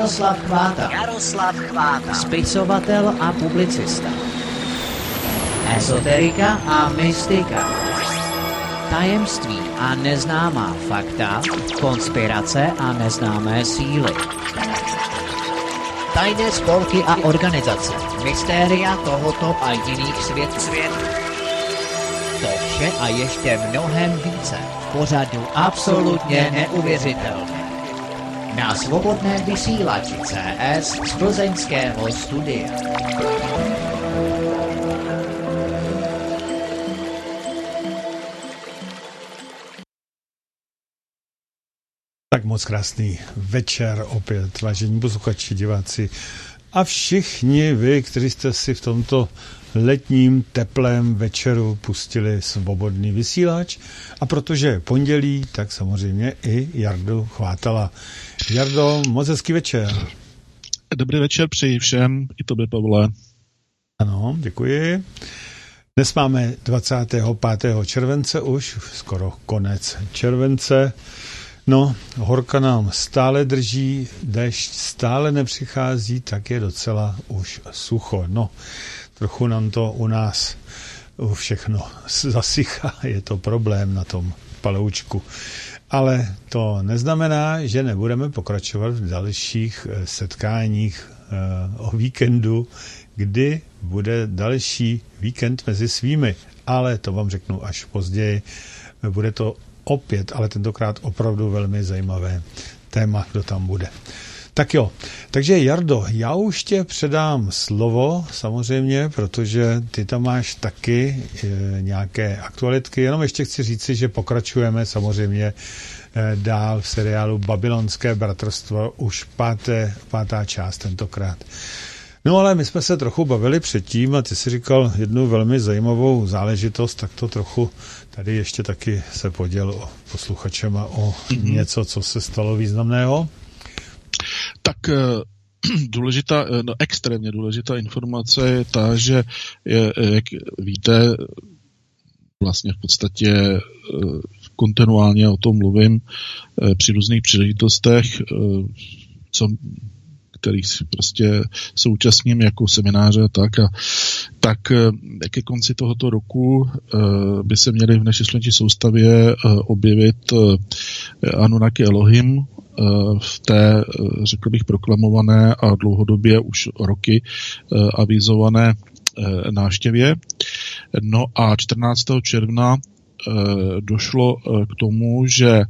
Jaroslav Chváta. Spisovatel a publicista. Esoterika a mystika. Tajemství a neznámá fakta, konspirace a neznámé síly. Tajné spolky a organizace, mystéria tohoto a jiných světů. To vše a ještě mnohem více v pořadu absolutně neuvěřitelné. Na svobodném vysílači CS z plzeňského studia. Tak moc krásný večer opět, vážení posluchači, diváci a všichni vy, kteří jste si v tomto letním teplém večeru pustili svobodný vysílač. A protože je pondělí, tak samozřejmě i Jardu Chvátala. Jardo, moc hezký večer. Dobrý večer přeji všem, i tobě, Pavle. Ano, děkuji. Dnes máme 25. července už, skoro konec července. No, horka nám stále drží, déšť stále nepřichází, tak je docela už sucho. No, trochu nám to u nás všechno zasychá, je to problém na tom paloučku. Ale to neznamená, že nebudeme pokračovat v dalších setkáních o víkendu, kdy bude další víkend mezi svými. Ale to vám řeknu až později. Bude to opět, ale tentokrát opravdu velmi zajímavé téma, kdo tam bude. Tak jo, takže Jardo, já už tě předám slovo, samozřejmě, protože ty tam máš taky nějaké aktualitky, jenom ještě chci říci, že pokračujeme samozřejmě dál v seriálu Babylonské bratrstvo, už pátá část tentokrát. No ale my jsme se trochu bavili předtím a ty jsi říkal jednu velmi zajímavou záležitost, tak to trochu tady ještě taky se poděl o posluchačem a o něco, co se stalo významného. Tak důležitá, extrémně důležitá informace je ta, že jak víte, vlastně v podstatě kontinuálně o tom mluvím při různých příležitostech, kterých prostě současním jako semináře tak ke konci tohoto roku by se měly v naší sluneční soustavě objevit Anunnaki Elohim v té, řekl bych, proklamované a dlouhodobě už roky avizované návštěvě. No a 14. června došlo k tomu, že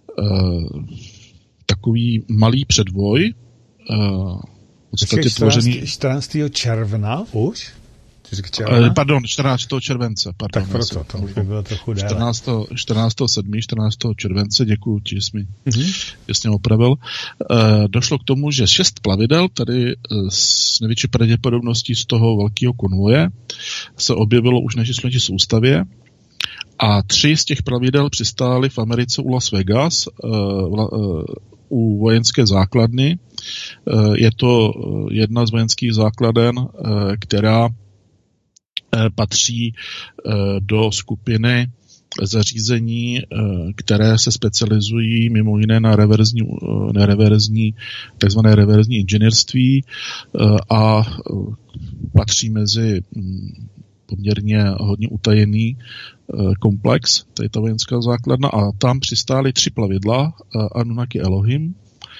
takový malý předvoj v podstatě tvořený... 14. června už? Pardon, 14. července. Pardon, tak proto, to už by bylo trochu déle. 14. července, děkuji ti, jsi mi jasně opravil. Došlo k tomu, že 6 plavidel, tady s největší pravděpodobností z toho velkého konvoje, se objevilo už v naší sluneční soustavě a 3 z těch plavidel přistály v Americe u Las Vegas, u vojenské základny. Je to jedna z vojenských základen, která patří do skupiny zařízení, které se specializují mimo jiné na takzvané reverzní inženýrství a patří mezi poměrně hodně utajený komplex, to je ta vojenská základna, a tam přistály 3 plavidla Anunnaki Elohim.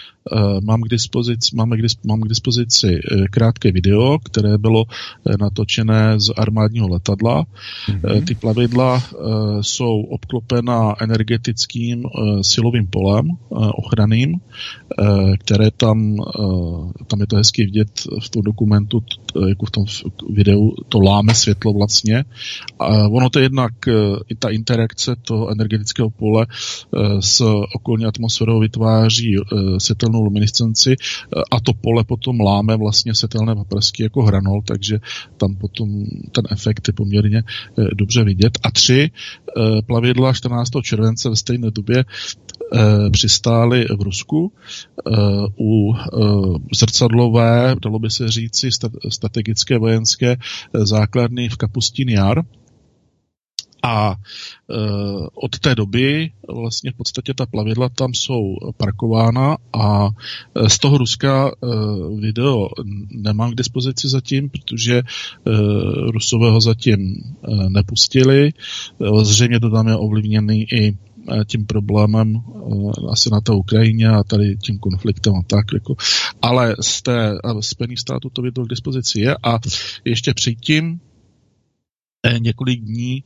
Mám k dispozici krátké video, které bylo natočené z armádního letadla. Ty plavidla jsou obklopena energetickým silovým polem ochranným, které tam je to hezky vidět v tom dokumentu, jako v tom videu, to láme světlo vlastně. A ono to je jednak i ta interakce toho energetického pole s okolní atmosférou vytváří světelnou luminescenci a to pole potom láme vlastně světelné paprsky jako hranol, takže tam potom ten efekt je poměrně dobře vidět. A 3 plavidla 14. července ve stejné době přistály v Rusku u zrcadlové, dalo by se říci, strategické vojenské základny v Kapustin Jar. A od té doby vlastně v podstatě ta plavidla tam jsou parkována a z toho Ruska video nemám k dispozici zatím, protože Rusové ho zatím nepustili. Zřejmě to tam je ovlivněný i tím problémem asi na té Ukrajině a tady tím konfliktem a tak. Jako. Ale z té Spojených států to video k dispozici je a ještě předtím několik dní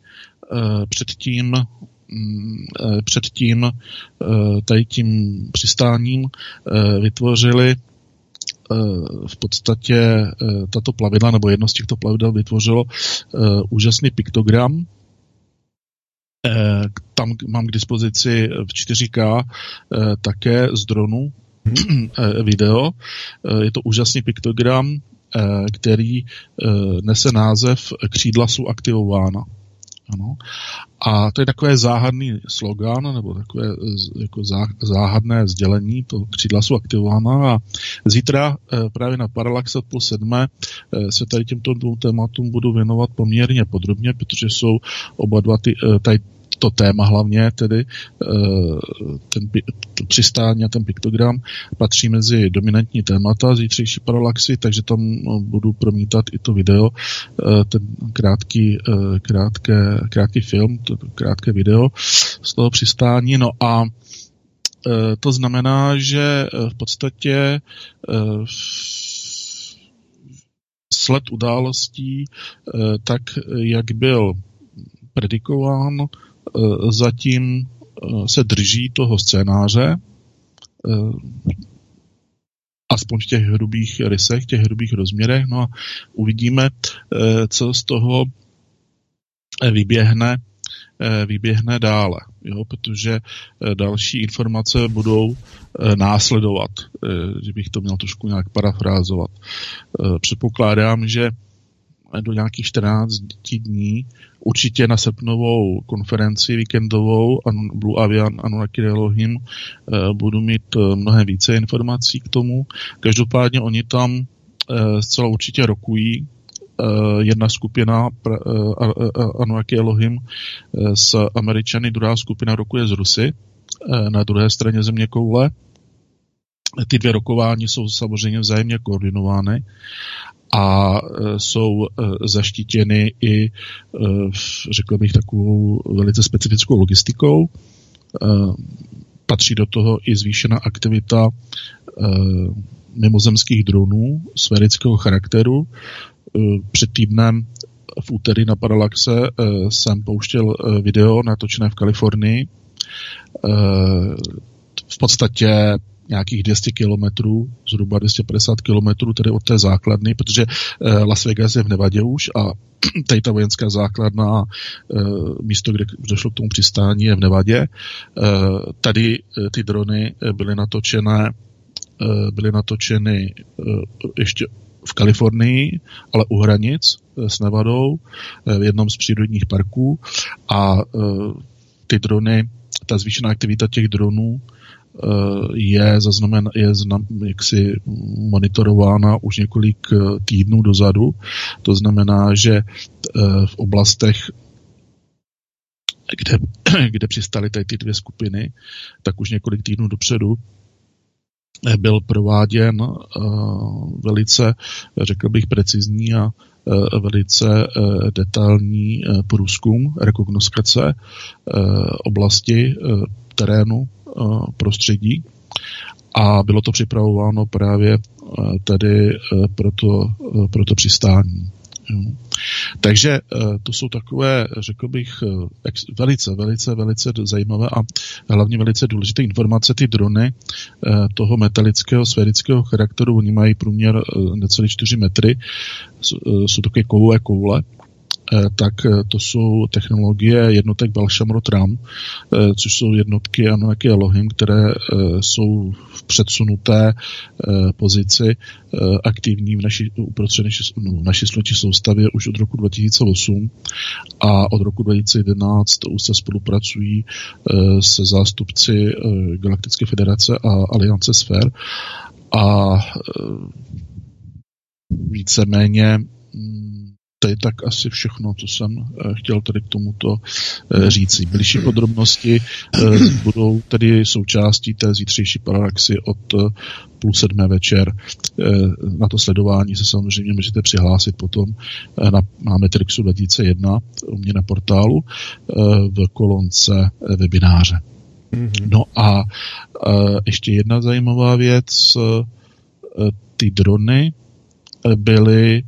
předtím tady tím přistáním vytvořili v podstatě tato plavidla, nebo jedno z těchto plavidel vytvořilo úžasný piktogram. Tam mám k dispozici v 4K také z dronu video. Je to úžasný piktogram, který nese název Křídla jsou aktivována. Ano. A to je takové záhadný slogan, nebo takové jako záhadné sdělení, to Křídla jsou aktivována a zítra právě na Parallaxe od 6:30 se tady těmto dvou tématům budu věnovat poměrně podrobně, protože jsou oba dva tady to téma hlavně, tedy to přistání a ten piktogram patří mezi dominantní témata zítřejší Parallaxy, takže tam budu promítat i to video, ten krátký film, to krátké video z toho přistání. No a to znamená, že v podstatě sled událostí, tak jak byl predikován, zatím se drží toho scénáře, aspoň v těch hrubých rysech, těch hrubých rozměrech, no a uvidíme, co z toho vyběhne dále, jo, protože další informace budou následovat, kdybych to měl trošku nějak parafrázovat. Předpokládám, že do nějakých 14 dní určitě na srpnovou konferenci víkendovou Blue Avian Anunnaki Elohim budu mít mnohem více informací k tomu. Každopádně oni tam zcela určitě rokují. Jedna skupina Anunnaki Elohim s Američany, druhá skupina rokuje z Rusy na druhé straně země koule. Ty dvě rokování jsou samozřejmě vzájemně koordinovány a jsou zaštítěny i, řekl bych, takovou velice specifickou logistikou. Patří do toho i zvýšená aktivita mimozemských dronů sférického charakteru. Před týdnem v úterý na Parallaxe jsem pouštěl video natočené v Kalifornii. V podstatě nějakých 200 kilometrů, zhruba 250 kilometrů tedy od té základny, protože Las Vegas je v Nevadě už a tady ta vojenská základna, místo, kde došlo k tomu přistání, je v Nevadě. Tady ty drony byly natočeny ještě v Kalifornii, ale u hranic s Nevadou, v jednom z přírodních parků a ty drony, ta zvýšená aktivita těch dronů je jaksi monitorována už několik týdnů dozadu. To znamená, že v oblastech, kde přistaly tady ty dvě skupiny, tak už několik týdnů dopředu byl prováděn velice, řekl bych, precizní a velice detailní průzkum, rekognoskace oblasti, terénu, prostředí a bylo to připravováno právě tedy pro to přistání. Takže to jsou takové, řekl bych, velice zajímavé a hlavně velice důležité informace. Ty drony toho metalického, sférického charakteru, oni mají průměr necelé 4 metry, jsou takové kovové koule, tak to jsou technologie jednotek Balshamrot-Ram, což jsou jednotky Anunnaki Elohim, které jsou v předsunuté pozici aktivní v naší sluneční soustavě už od roku 2008 a od roku 2011 už se spolupracují se zástupci Galaktické federace a Aliance sfér a víceméně To je tak asi všechno, co jsem chtěl tady k tomuto říci. Bližší podrobnosti budou tedy součástí té zítřejší Paralaxy od 6:30 večer. Na to sledování se samozřejmě můžete přihlásit potom na Matrixu 2001 u mě na portálu v kolonce webináře. No a ještě jedna zajímavá věc. Ty drony byly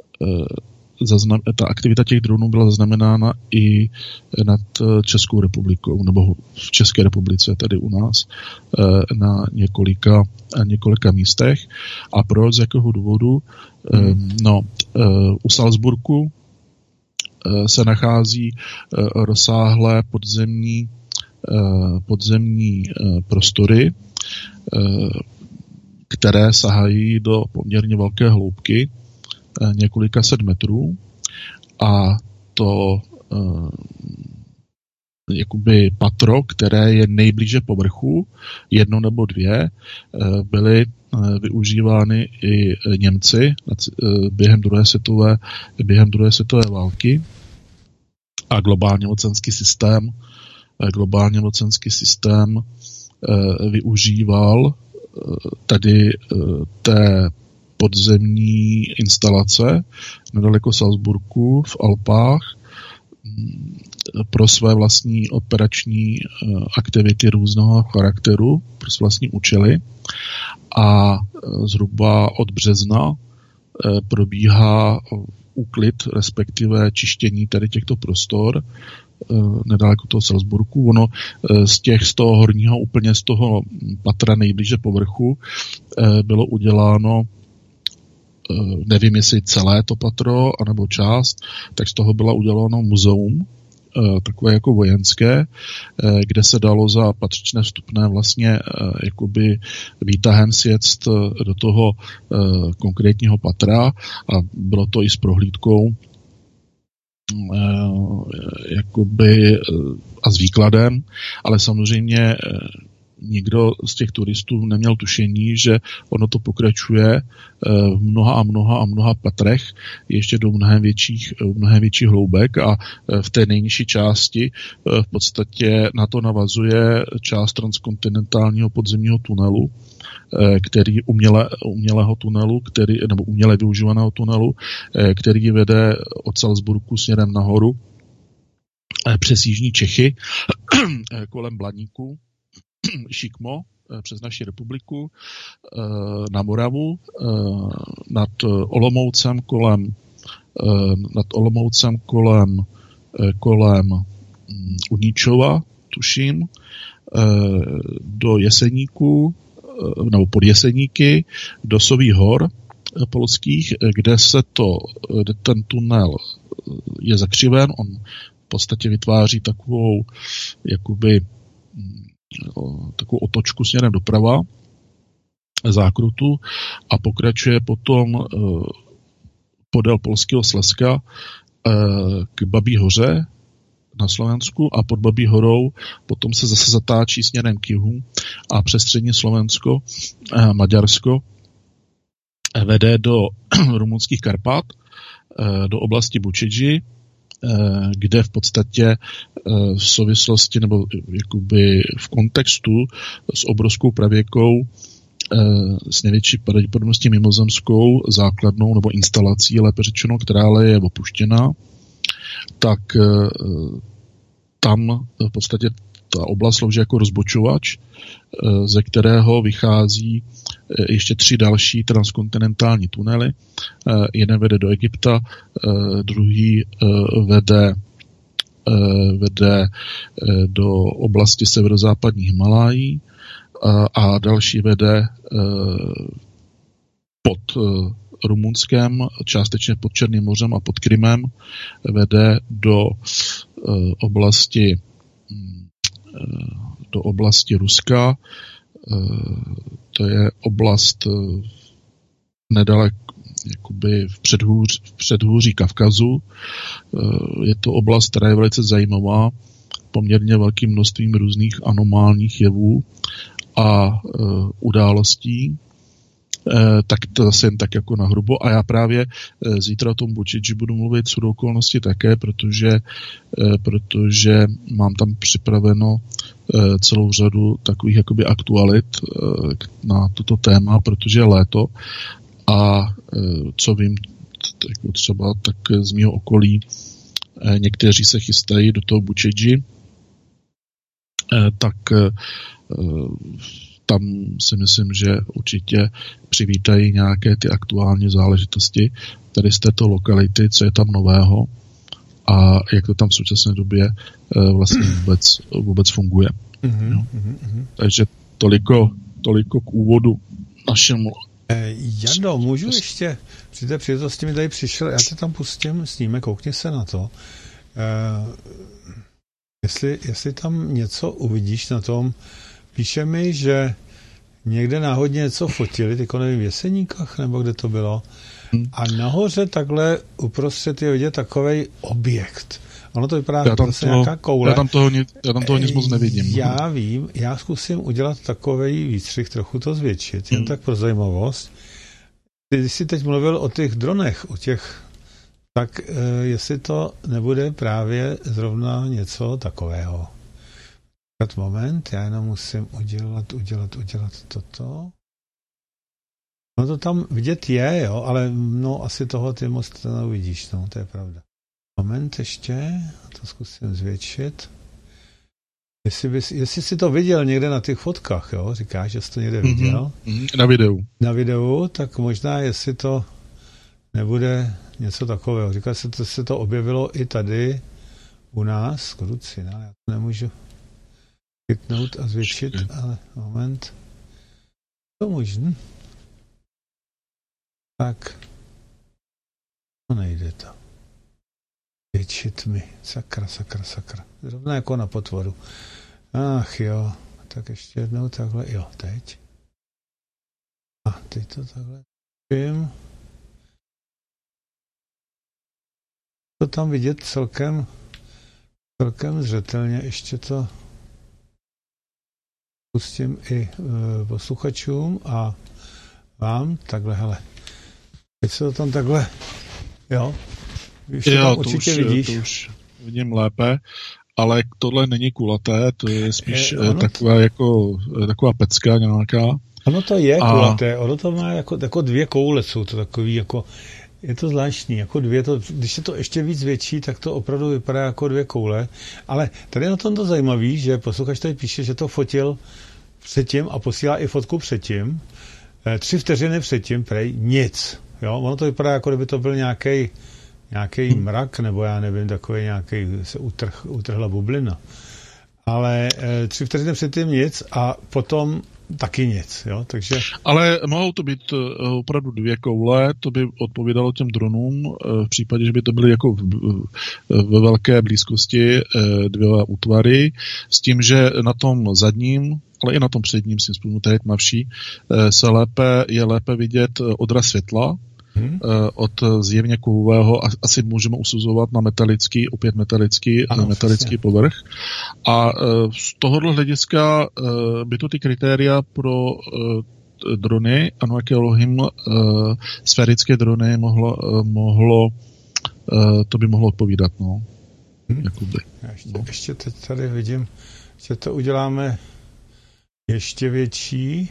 ta aktivita těch dronů byla zaznamenána i nad Českou republikou, nebo v České republice, tady u nás, na několika místech. A proč, z jakého důvodu? U Salzburgu se nachází rozsáhlé podzemní prostory, které sahají do poměrně velké hloubky, několika set metrů, a to jakoby patro, které je nejblíže povrchu, 1 nebo 2, byly využívány i Němci během druhé světové války, a globálně mocenský systém využíval tady té podzemní instalace nedaleko Salzburgu v Alpách pro své vlastní operační aktivity různého charakteru, pro své vlastní účely, a zhruba od března probíhá úklid, respektive čištění tady těchto prostor nedaleko toho Salzburgu. Ono z toho horního, úplně z toho patra nejblíže povrchu, bylo uděláno, nevím jestli celé to patro, anebo část, tak z toho byla uděláno muzeum, takové jako vojenské, kde se dalo za patřičné vstupné vlastně jakoby výtahem sjet do toho konkrétního patra, a bylo to i s prohlídkou jakoby a s výkladem, ale samozřejmě nikdo z těch turistů neměl tušení, že ono to pokračuje v mnoha patrech ještě do mnohem větších hloubek, a v té nejnižší části v podstatě na to navazuje část transkontinentálního podzemního tunelu, který umělého tunelu, nebo uměle využívaného tunelu, který vede od Salzburgu směrem nahoru přes jižní Čechy kolem Blaníku, Šikmo, přes naši republiku, na Moravu, nad Olomoucem kolem Uníčova, tuším, do Jeseníku, nebo pod Jeseníky, do Sových hor polských, kde ten tunel je zakřiven, on v podstatě vytváří takovou otočku směrem doprava, zákrutu, a pokračuje potom podél polského Slezska k Babí hoře na Slovensku, a pod Babí horou potom se zase zatáčí směrem k jihu a přes střední Slovensko, Maďarsko vede do rumunských Karpat, do oblasti Bučedži, kde v podstatě v souvislosti nebo jakoby v kontextu s obrovskou pravěkou, s největší pravděpodobností mimozemskou základnou nebo instalací, lépe řečeno, která ale je opuštěna, tak tam v podstatě ta oblast slouží jako rozbočovač, ze kterého vychází ještě 3 další transkontinentální tunely. Jeden vede do Egypta, druhý vede do oblasti severozápadních Himalájí a další vede pod Rumunskem, částečně pod Černým mořem a pod Krymem, vede do oblasti Ruska. To je oblast nedaleko, jakoby v předhůří Kavkazu. Je to oblast, která je velice zajímavá, poměrně velkým množstvím různých anomálních jevů a událostí. tak to zase jen tak jako nahrubo. A já právě zítra o tom Bučiči budu mluvit shodou okolností také, protože mám tam připraveno celou řadu takových jakoby aktualit na toto téma, protože je léto a co vím jako třeba, tak z mého okolí někteří se chystají do toho Bučiči, tak tam si myslím, že určitě přivítají nějaké ty aktuální záležitosti tady z této lokality, co je tam nového a jak to tam v současné době vlastně vůbec funguje. Takže toliko k úvodu našemu. Jado, můžu ještě, při té příležitosti mi tady přišel, já tě tam pustím snímek, koukni se na to. Jestli tam něco uvidíš na tom, píše mi, že někde náhodně něco fotili, tyko nevím, v Jeseníkách, nebo kde to bylo, a nahoře takhle uprostřed je vidět takovej objekt. Ono to vypadá jako nějaká koule. Já tam toho nic moc nevidím. Já vím, já zkusím udělat takovej výstřih, trochu to zvětšit, jen tak pro zajímavost. Když jsi teď mluvil o těch dronech, tak jestli to nebude právě zrovna něco takového. Moment, já jenom musím udělat toto. No to tam vidět je, jo, ale no asi toho ty moc neuvidíš, no, to je pravda. Moment ještě, to zkusím zvětšit. Jestli jsi to viděl někde na těch fotkách, jo, říkáš, že jsi to někde viděl. Na videu, tak možná, jestli to nebude něco takového. Říká se to objevilo i tady u nás, kruci, ale já to nemůžu chytnout a zvětšit, ale moment. To možný. Tak. No nejde to. Zvětšit mi. Sakra. Zrovna jako na potvoru. Ach jo. Tak ještě jednou takhle. Jo, teď. A teď to takhle. To tam vidět celkem zřetelně. Ještě to pustím i posluchačům a vám takhle, hele. Teď se to tam takhle, jo, tam určitě vidíš. To už vidím lépe, ale tohle není kulaté, to je spíš taková pecka nějaká. Ono to je kulaté, ono to má jako dvě koule, jsou to takový jako, je to zvláštní, jako dvě, když se to ještě víc větší, tak to opravdu vypadá jako dvě koule, ale tady je na tom to zajímavý, že posluchač tady píše, že to fotil předtím a posílá i fotku předtím, 3 vteřiny předtím, prej, nic. Jo? Ono to vypadá, jako kdyby to byl nějaký mrak, nebo já nevím, takový nějaký se utrhla bublina. Ale 3 vteřiny předtím nic a potom taky nic. Jo? Takže... Ale mohou to být opravdu 2 koule, to by odpovídalo těm dronům, v případě, že by to byly jako ve velké blízkosti 2 útvary, s tím, že na tom zadním, ale i na tom předním, si vzpomínám, tady tmavší, je lépe vidět odraz světla od zjevně kovového, asi můžeme usuzovat na opět metalický povrch. A z tohohle hlediska by to ty kritéria pro drony, ano, jak je Elohim, sférické drony to by mohlo odpovídat, no. Jakoby. Ještě teď tady vidím, že to uděláme ještě větší.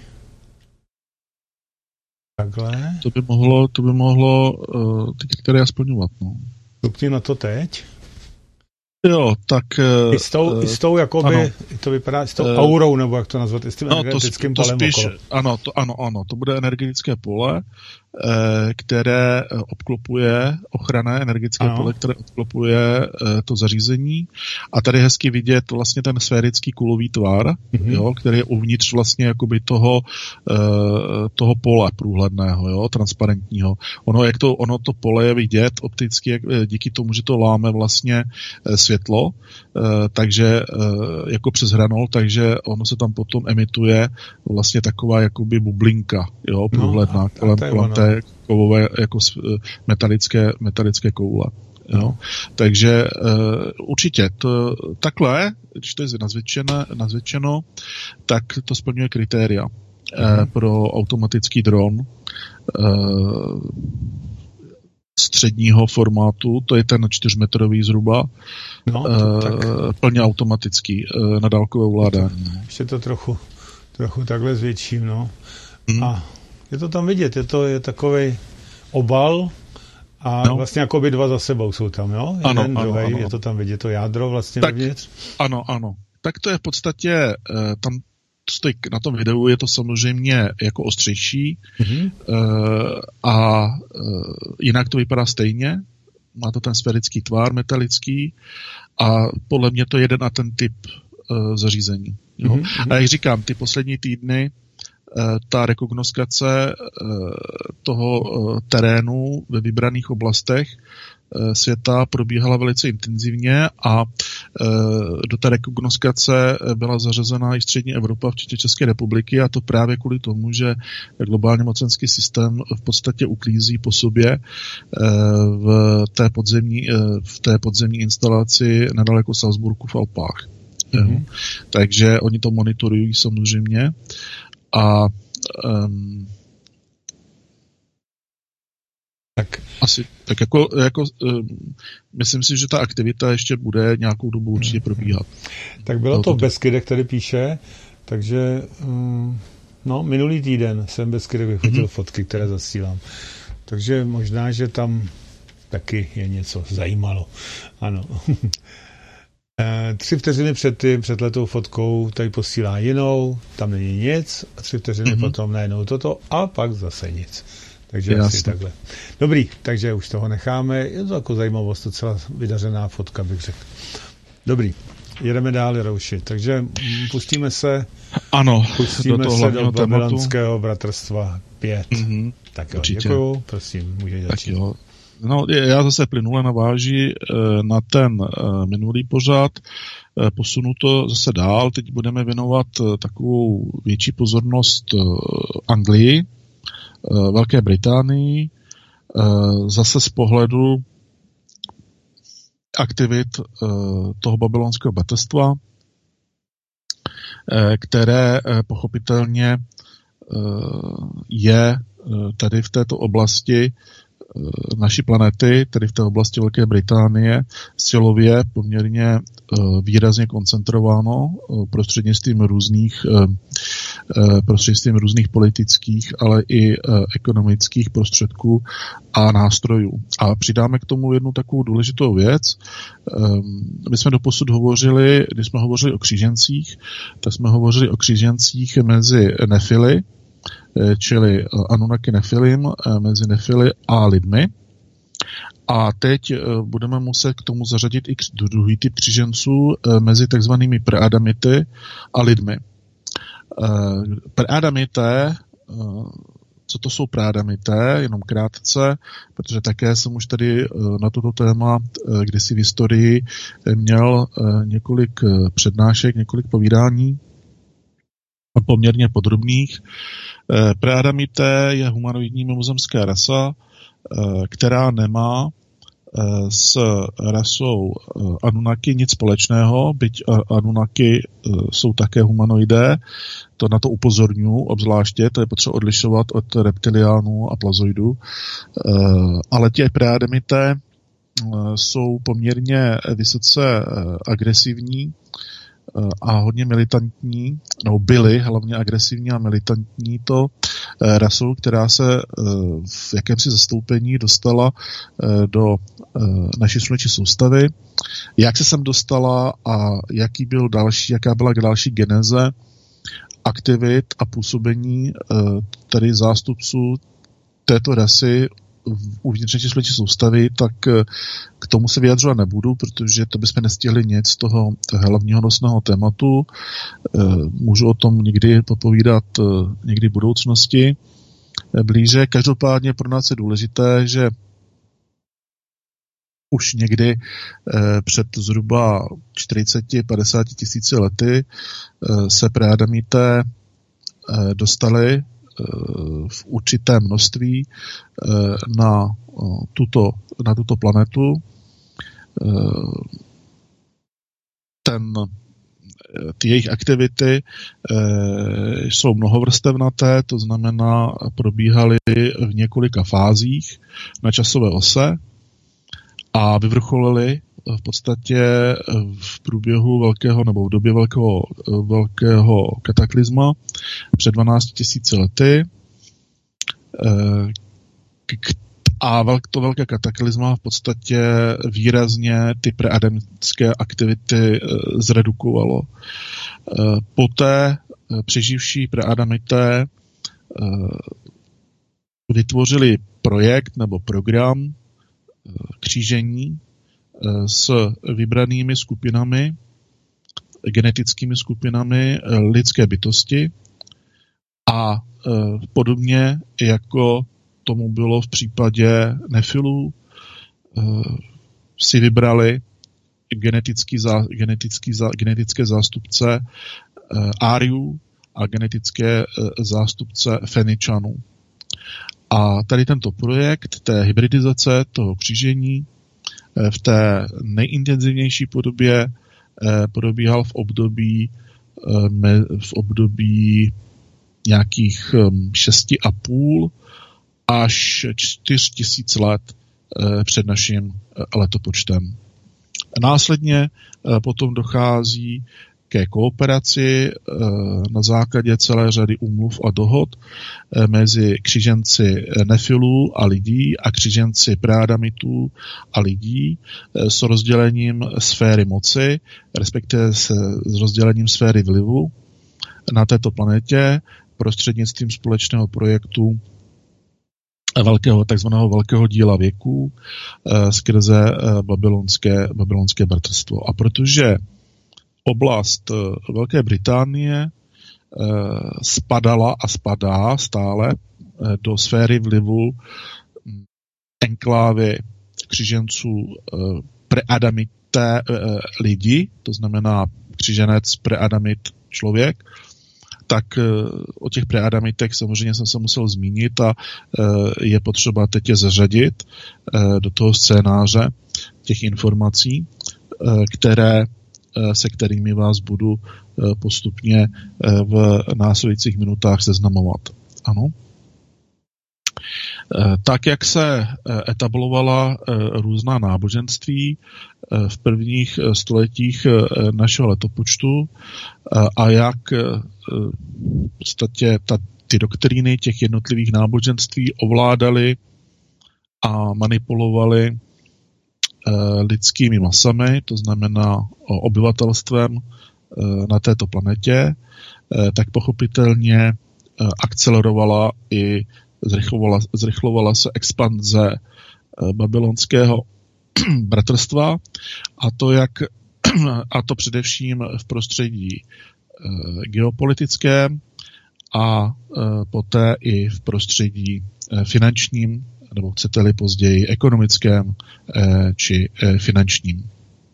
Takhle. To by mohlo ty kritéria splňovat, no. Koukni na to teď. Jo, tak... I s tou jakoby, ano. To vypadá s tou aurou, nebo jak to nazvat, i s tím energetickým polem okolo. Ano, to bude energetické pole, které obklopuje, ochranné energetické pole, které obklopuje to zařízení. A tady hezky vidět vlastně ten sférický kulový tvar, jo, který je uvnitř vlastně jakoby toho pole průhledného, jo, transparentního. Ono to pole je vidět opticky, díky tomu, že to láme vlastně světlo, takže jako přes hranol, takže ono se tam potom emituje vlastně taková jakoby bublinka, jo, průhledná kolem té kovové jako metalické koule. Jo. Takže určitě takhle, když to je nazvětšeno, tak to splňuje kritéria. pro automatický dron středního formátu, to je ten 4metrový zhruba, plně automatický na dálkové ovládání. Ještě to trochu takhle zvětším, no. A je to tam vidět, je takovej obal a vlastně jako by dva za sebou jsou tam, jo? Jeden, druhý, je to tam vidět, to jádro vlastně vevnitř. Ano. Tak to je v podstatě, tam stojí na tom videu, je to samozřejmě jako ostřejší a jinak to vypadá stejně. Má to ten sférický tvar, metalický a podle mě to je jeden a ten typ zařízení. Jo? A jak říkám, ty poslední týdny ta rekognoskace toho terénu ve vybraných oblastech světa probíhala velice intenzivně a do té rekognoskace byla zařazena i střední Evropa, včetně České republiky, a to právě kvůli tomu, že globální mocenský systém v podstatě uklízí po sobě v té podzemní instalaci nedaleko Salzburgu v Alpách. Takže oni to monitorují samozřejmě a tak jako myslím si, že ta aktivita ještě bude nějakou dobu určitě probíhat. Tak bylo to v Beskydech, tady píše, takže minulý týden jsem v Beskydech vyfotil fotky, které zasílám. Takže možná, že tam taky je něco zajímalo. Ano. 3 vteřiny před letou fotkou tady posílá jinou, tam není nic, a 3 vteřiny potom najednou toto a pak zase nic. Takže asi takhle. Dobrý, takže už toho necháme. Je to jako zajímavost, docela vydařená fotka, bych řekl. Dobrý, jedeme dál, Jarouši. Takže pustíme se do Babylonského bratrstva 5. Tak jo, děkuju, prosím, můžeš začít. No, já zase plynule naváží na ten minulý pořad, posunu to zase dál, teď budeme věnovat takovou větší pozornost Anglii, Velké Británii, zase z pohledu aktivit toho babylonského bratrstva, které pochopitelně je tady v této oblasti naší planety, tedy v té oblasti Velké Británie, silově poměrně výrazně koncentrováno prostřednictvím různých politických, ale i ekonomických prostředků a nástrojů. A přidáme k tomu jednu takovou důležitou věc. My jsme doposud hovořili, když jsme hovořili o křížencích, tak jsme hovořili o křížencích mezi Nefily, čili Anunnaki Nefilim, mezi Nefily a lidmi. A teď budeme muset k tomu zařadit i druhý typ kříženců mezi takzvanými preadamity a lidmi. Preadamité, co to jsou preadamité, jenom krátce, protože také jsem už tady na toto téma kdysi v historii měl několik přednášek, několik povídání poměrně podrobných. Preadamité je humanoidní mimozemská rasa, která nemá s rasou Anunnaki nic společného, byť Anunnaki jsou také humanoidé, to na to upozorňuji obzvláště, to je potřeba odlišovat od reptiliánů a plazoidů, ale ti preadamité jsou poměrně vysoce agresivní a hodně militantní, nebo byli hlavně agresivní a militantní to rasou, která se v jakémsi zastoupení dostala do naší sluneční soustavy. Jak se sem dostala a jaká byla další geneze aktivit a působení tady zástupců této rasy uvnitř naší sluneční soustavy, tak k tomu se vyjadřovat nebudu, protože to bychom nestihli nic z toho hlavního nosného tématu. Můžu o tom někdy popovídat někdy v budoucnosti blíže. Každopádně pro nás je důležité, že už někdy před zhruba 40-50 tisíci lety se preadamité dostali v určité množství na tuto planetu. ty jejich aktivity jsou mnohovrstevnaté, to znamená probíhaly v několika fázích na časové ose a vyvrcholily v podstatě v průběhu velkého nebo v době velkého kataklizma před 12 000 lety. A to velké kataklizma v podstatě výrazně ty preadamické aktivity zredukovalo. Poté přeživší preadamité vytvořili projekt nebo program křížení s vybranými skupinami, genetickými skupinami lidské bytosti a podobně jako tomu bylo v případě Nefilů, si vybrali genetické zástupce Áriů a genetické zástupce Feničanů. A tady tento projekt té hybridizace, toho křížení v té nejintenzivnější podobě probíhal v období nějakých 6,5 až 4 000 let před naším letopočtem. Následně potom dochází ke kooperaci na základě celé řady úmluv a dohod mezi kříženci Nefilů a lidí a kříženci preadamitů a lidí s rozdělením sféry moci, respektive s rozdělením sféry vlivu na této planetě prostřednictvím společného projektu takzvaného velkého díla věků skrze babylonské bratrstvo. A protože oblast Velké Británie spadala a spadá stále do sféry vlivu enklávy křiženců preadamité lidi, to znamená křiženec preadamit člověk, tak o těch preadamitech samozřejmě jsem se musel zmínit a je potřeba teď je zařadit do toho scénáře těch informací, se kterými vás budu postupně v následujících minutách seznamovat. Ano. Tak, jak se etablovala různá náboženství v prvních stoletích našeho letopočtu a jak v podstatě ty doktríny těch jednotlivých náboženství ovládaly a manipulovaly lidskými masami, to znamená obyvatelstvem na této planetě, tak pochopitelně akcelerovala i zrychlovala se expanze babylonského bratrstva a to především v prostředí geopolitickém a poté i v prostředí finančním, nebo chcete-li později ekonomickém či finančním.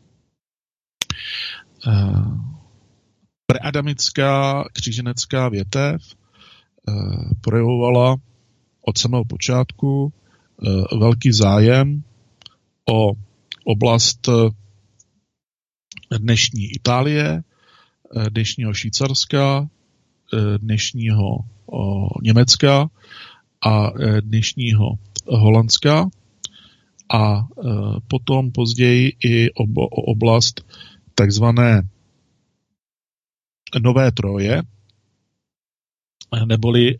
Preadamická kříženecká větev projevovala od samého počátku velký zájem o oblast dnešní Itálie, dnešního Švýcarska, dnešního Německa a dnešního Holandska a potom později i oblast takzvané Nové Troje, neboli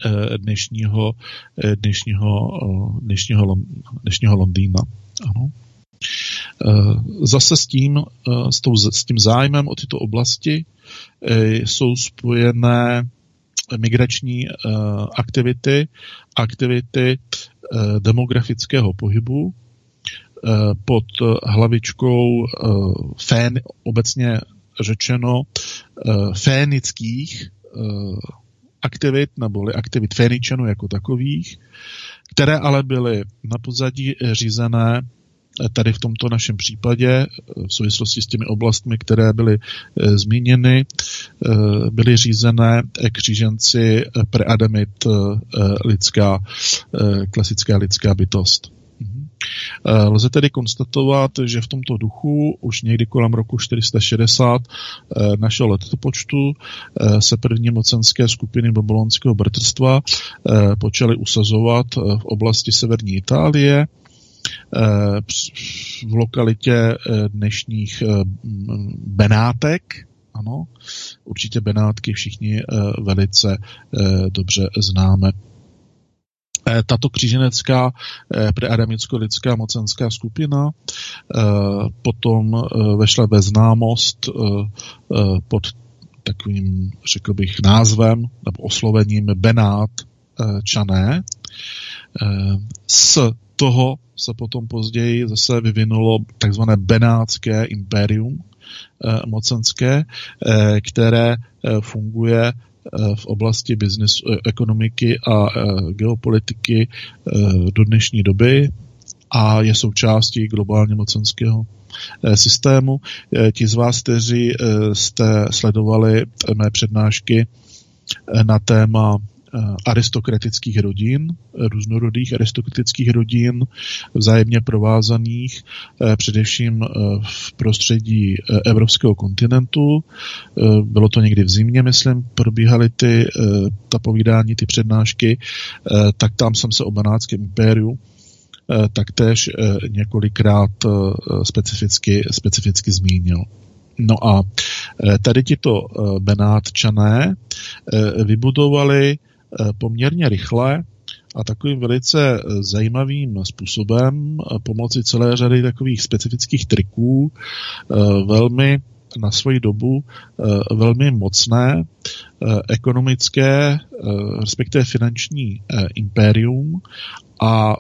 dnešního Londýna. Ano. Zase s tím zájmem o tyto oblasti jsou spojené migrační aktivity demografického pohybu pod hlavičkou obecně řečeno fénických aktivit, neboli aktivit Féničanů jako takových, které ale byly na pozadí řízené tady v tomto našem případě v souvislosti s těmi oblastmi, které byly zmíněny, byly řízené kříženci preadamit klasická lidská bytost. Lze tedy konstatovat, že v tomto duchu už někdy kolem roku 460 našeho letopočtu se první mocenské skupiny babylonského bratrstva počaly usazovat v oblasti severní Itálie, v lokalitě dnešních Benátek. Ano, určitě Benátky všichni velice dobře známe. Tato kříženecká preadamicko-lidská mocenská skupina potom vešla ve známost pod takovým, řekl bych, názvem nebo oslovením Benátčané. Z toho se potom později zase vyvinulo takzvané Benátské impérium mocenské, které funguje v oblasti business, ekonomiky a geopolitiky do dnešní doby a je součástí globálně mocenského systému. Ti z vás, kteří jste sledovali mé přednášky na téma aristokratických rodin, různorodých aristokratických rodin, vzájemně provázaných, především v prostředí evropského kontinentu. Bylo to někdy v zimě, myslím, probíhaly ta povídání, ty přednášky, tak tam jsem se o Benátském impériu taktéž několikrát specificky zmínil. No a tady tito Benátčané vybudovali poměrně rychle a takovým velice zajímavým způsobem pomocí celé řady takových specifických triků velmi na svoji dobu velmi mocné ekonomické, respektive finanční impérium a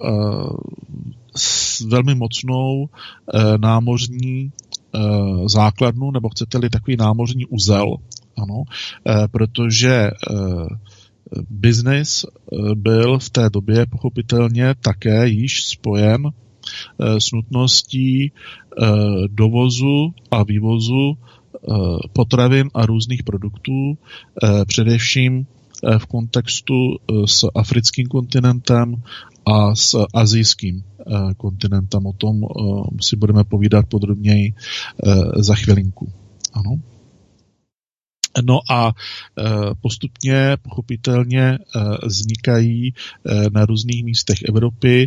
velmi mocnou námořní základnu, nebo chcete-li takový námořní uzel, ano, protože biznis byl v té době pochopitelně také již spojen s nutností dovozu a vývozu potravin a různých produktů, především v kontextu s africkým kontinentem a s asijským kontinentem. O tom si budeme povídat podrobněji za chvilinku. Ano. No a postupně, pochopitelně vznikají na různých místech Evropy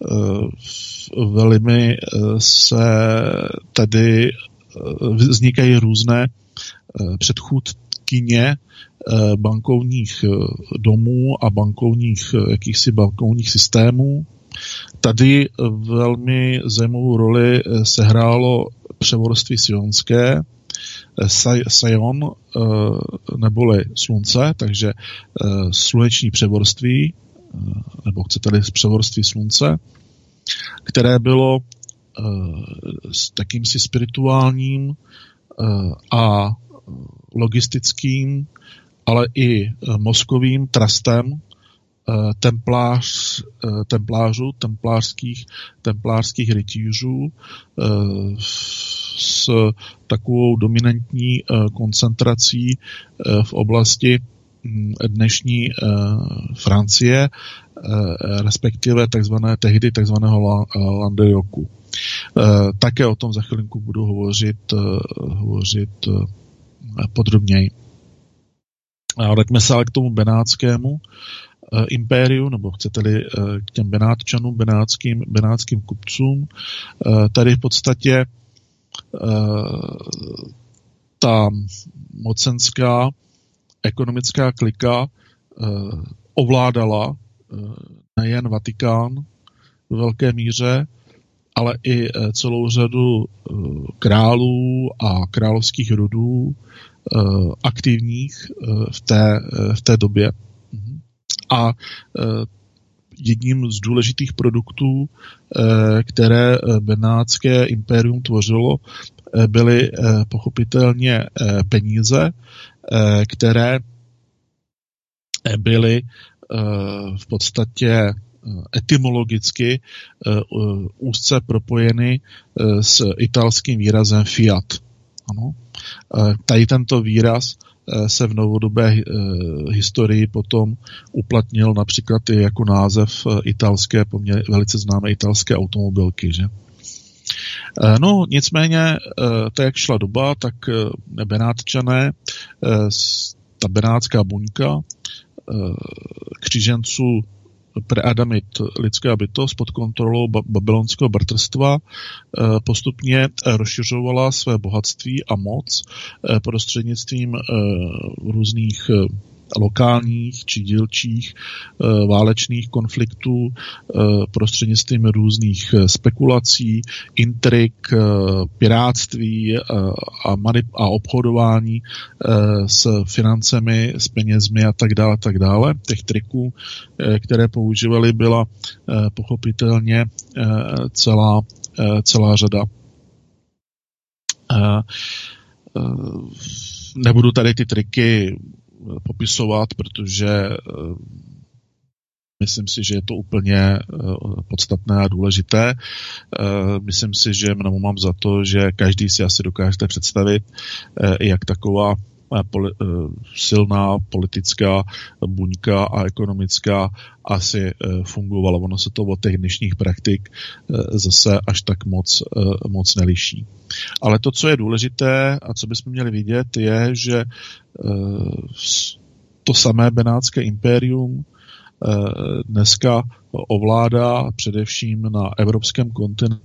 velmi se tady vznikají různé předchůdkyně bankovních domů a jakýchsi bankovních systémů. Tady velmi zajímavou roli sehrálo převorství sionské, Sion, neboli slunce, takže sluneční převorství, nebo chcete-li převorství slunce, které bylo s takýmsi spirituálním a logistickým, ale i mozkovým trustem templářských rytířů s takovou dominantní koncentrací v oblasti dnešní Francie, respektive tehdy takzvaného Languedocu. Také o tom za chvilinku budu hovořit podrobněji. A vraťme se ale k tomu benátskému impériu, nebo chcete-li k těm Benátčanům, benátským kupcům. Tady v podstatě ta mocenská ekonomická klika ovládala nejen Vatikán v velké míře, ale i celou řadu králů a královských rodů aktivních v té době. A jedním z důležitých produktů, které benátské impérium tvořilo, byly pochopitelně peníze, které byly v podstatě etymologicky úzce propojeny s italským výrazem fiat. Ano. Tady tento výraz se v novodobé historii potom uplatnil například i jako název italské, poměrně velice známé italské automobilky, že? No, nicméně, tak jak šla doba, tak Benátčané, ta benátská buňka kříženců preadamit lidská bytost pod kontrolou babylonského bratrstva postupně rozšiřovala své bohatství a moc prostřednictvím různých lokálních či dílčích válečných konfliktů, prostřednictvím různých spekulací, intrik, pirátství a obchodování s financemi, s penězmi a tak dále. Těch triků, které používali, byla pochopitelně celá řada. Nebudu tady ty triky popisovat, protože myslím si, že je to úplně podstatné a důležité. Myslím si, že mám za to, že každý si asi dokážete představit, jak taková silná politická buňka a ekonomická asi fungovala. Ono se to od těch dnešních praktik zase až tak moc neliší. Ale to, co je důležité a co bychom měli vidět, je, že to samé benátské impérium dneska ovládá především na evropském kontinentu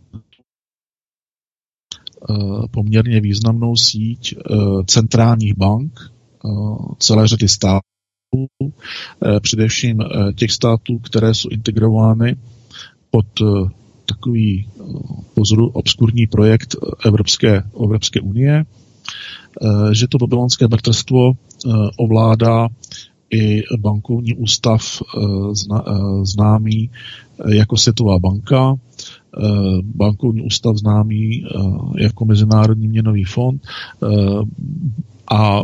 poměrně významnou síť centrálních bank celé řady států, především těch států, které jsou integrovány pod takový obskurní projekt Evropské unie, že to babylonské bratrstvo ovládá i bankovní ústav známý jako Světová banka, bankovní ústav známý jako Mezinárodní měnový fond a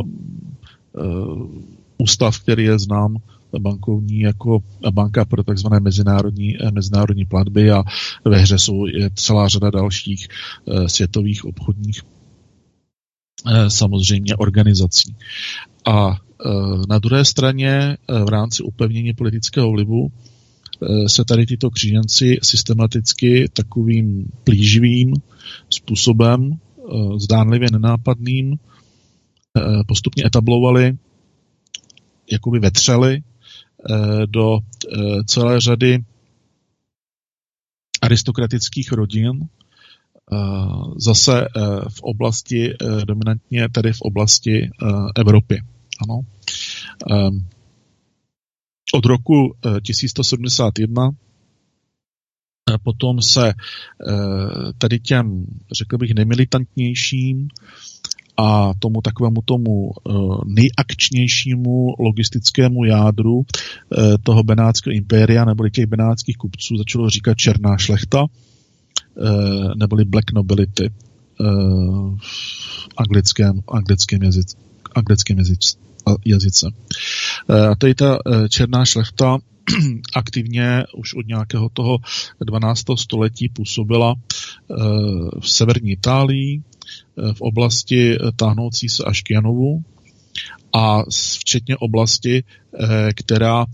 ústav, který je znám bankovní jako banka pro takzvané mezinárodní platby, a ve hře je celá řada dalších světových obchodních samozřejmě organizací. A na druhé straně v rámci upevnění politického vlivu se tady tyto kříženci systematicky takovým plíživým způsobem, zdánlivě nenápadným, postupně etablovali, jakoby vetřeli do celé řady aristokratických rodin, zase v oblasti, dominantně tedy v oblasti Evropy. Ano. Od roku 1171 potom se tady těm, řekl bych, nejmilitantnějším a tomu nejakčnějšímu logistickému jádru toho benátského impéria neboli těch benátských kupců začalo říkat černá šlechta, neboli black nobility v anglickém jazyce. A tady ta černá šlechta aktivně už od nějakého toho 12. století působila v severní Itálii, v oblasti táhnoucí se až k Janovu a včetně oblasti, která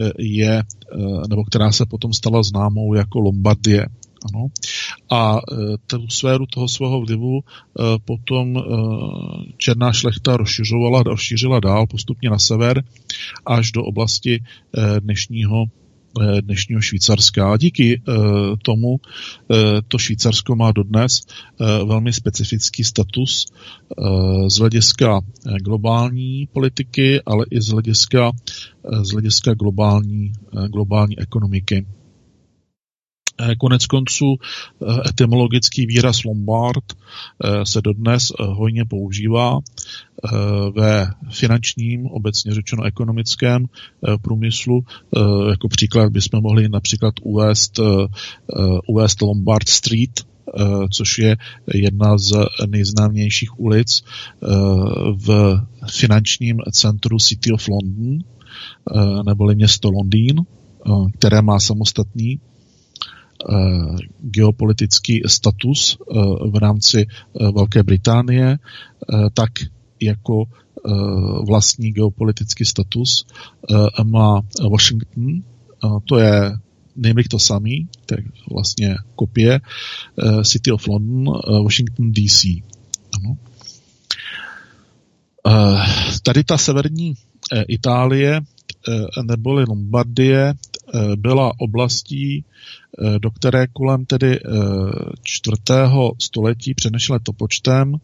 se potom stala známou jako Lombardie. Ano. A tu sféru toho svého vlivu potom černá šlechta rozšířila dál postupně na sever až do oblasti dnešního Švýcarska. A díky tomu to Švýcarsko má dodnes velmi specifický status z hlediska globální politiky, ale i z hlediska globální ekonomiky. Konec konců etymologický výraz Lombard se dodnes hojně používá ve finančním, obecně řečeno ekonomickém průmyslu. Jako příklad bychom mohli například uvést Lombard Street, což je jedna z nejznámějších ulic v finančním centru City of London, neboli město Londýn, které má samostatný geopolitický status v rámci Velké Británie, tak jako vlastní geopolitický status, má Washington, to je nejméně to samý, tak vlastně kopie City of London, Washington DC. Ano. Tady ta severní Itálie neboli Lombardie byla oblastí, do které kolem tedy 4. století před naším letopočtem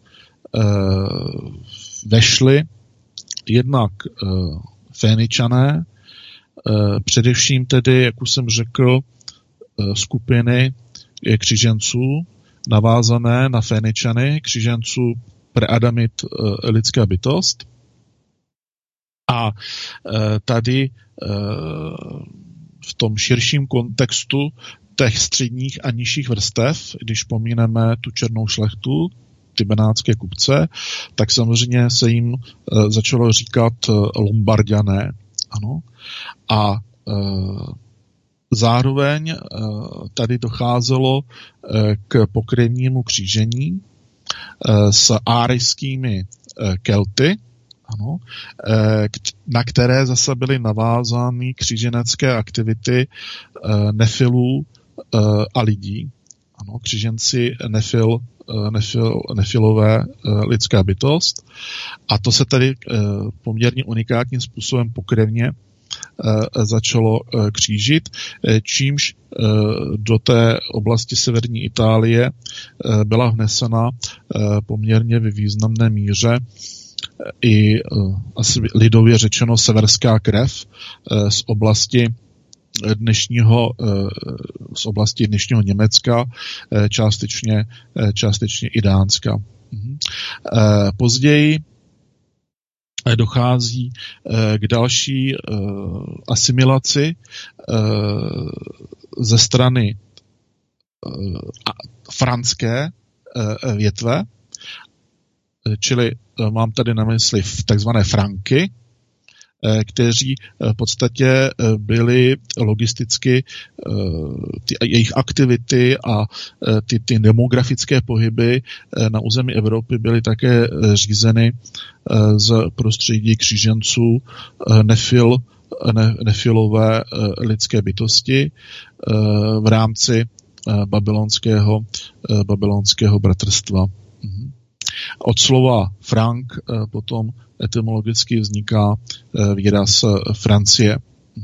vešly jednak Féničané, především tedy, jak už jsem řekl, skupiny křižanců navázané na Féničany, křižanců preadamit lidská bytost. A tady v tom širším kontextu těch středních a nižších vrstev, když pomíneme tu černou šlechtu, ty benátské kupce, tak samozřejmě se jim začalo říkat Lombarďané. Ano. A zároveň tady docházelo k pokrevnímu křížení s árijskými Kelty, ano, na které zase byly navázány křiženecké aktivity nefilů a lidí. Ano, křiženci nefilové lidská bytost. A to se tady poměrně unikátním způsobem pokrevně začalo křížit, čímž do té oblasti severní Itálie byla vnesena poměrně ve významné míře i asi lidově řečeno severská krev z oblasti dnešního Německa, částečně i Dánska. Později dochází k další asimilaci ze strany franské větve, čili mám tady na mysli takzvané Franky, kteří v podstatě byli logisticky, jejich aktivity a ty demografické pohyby na území Evropy byly také řízeny z prostředí kříženců nefilové lidské bytosti v rámci babylonského bratrstva. Od slova Frank potom etymologicky vzniká výraz Francie.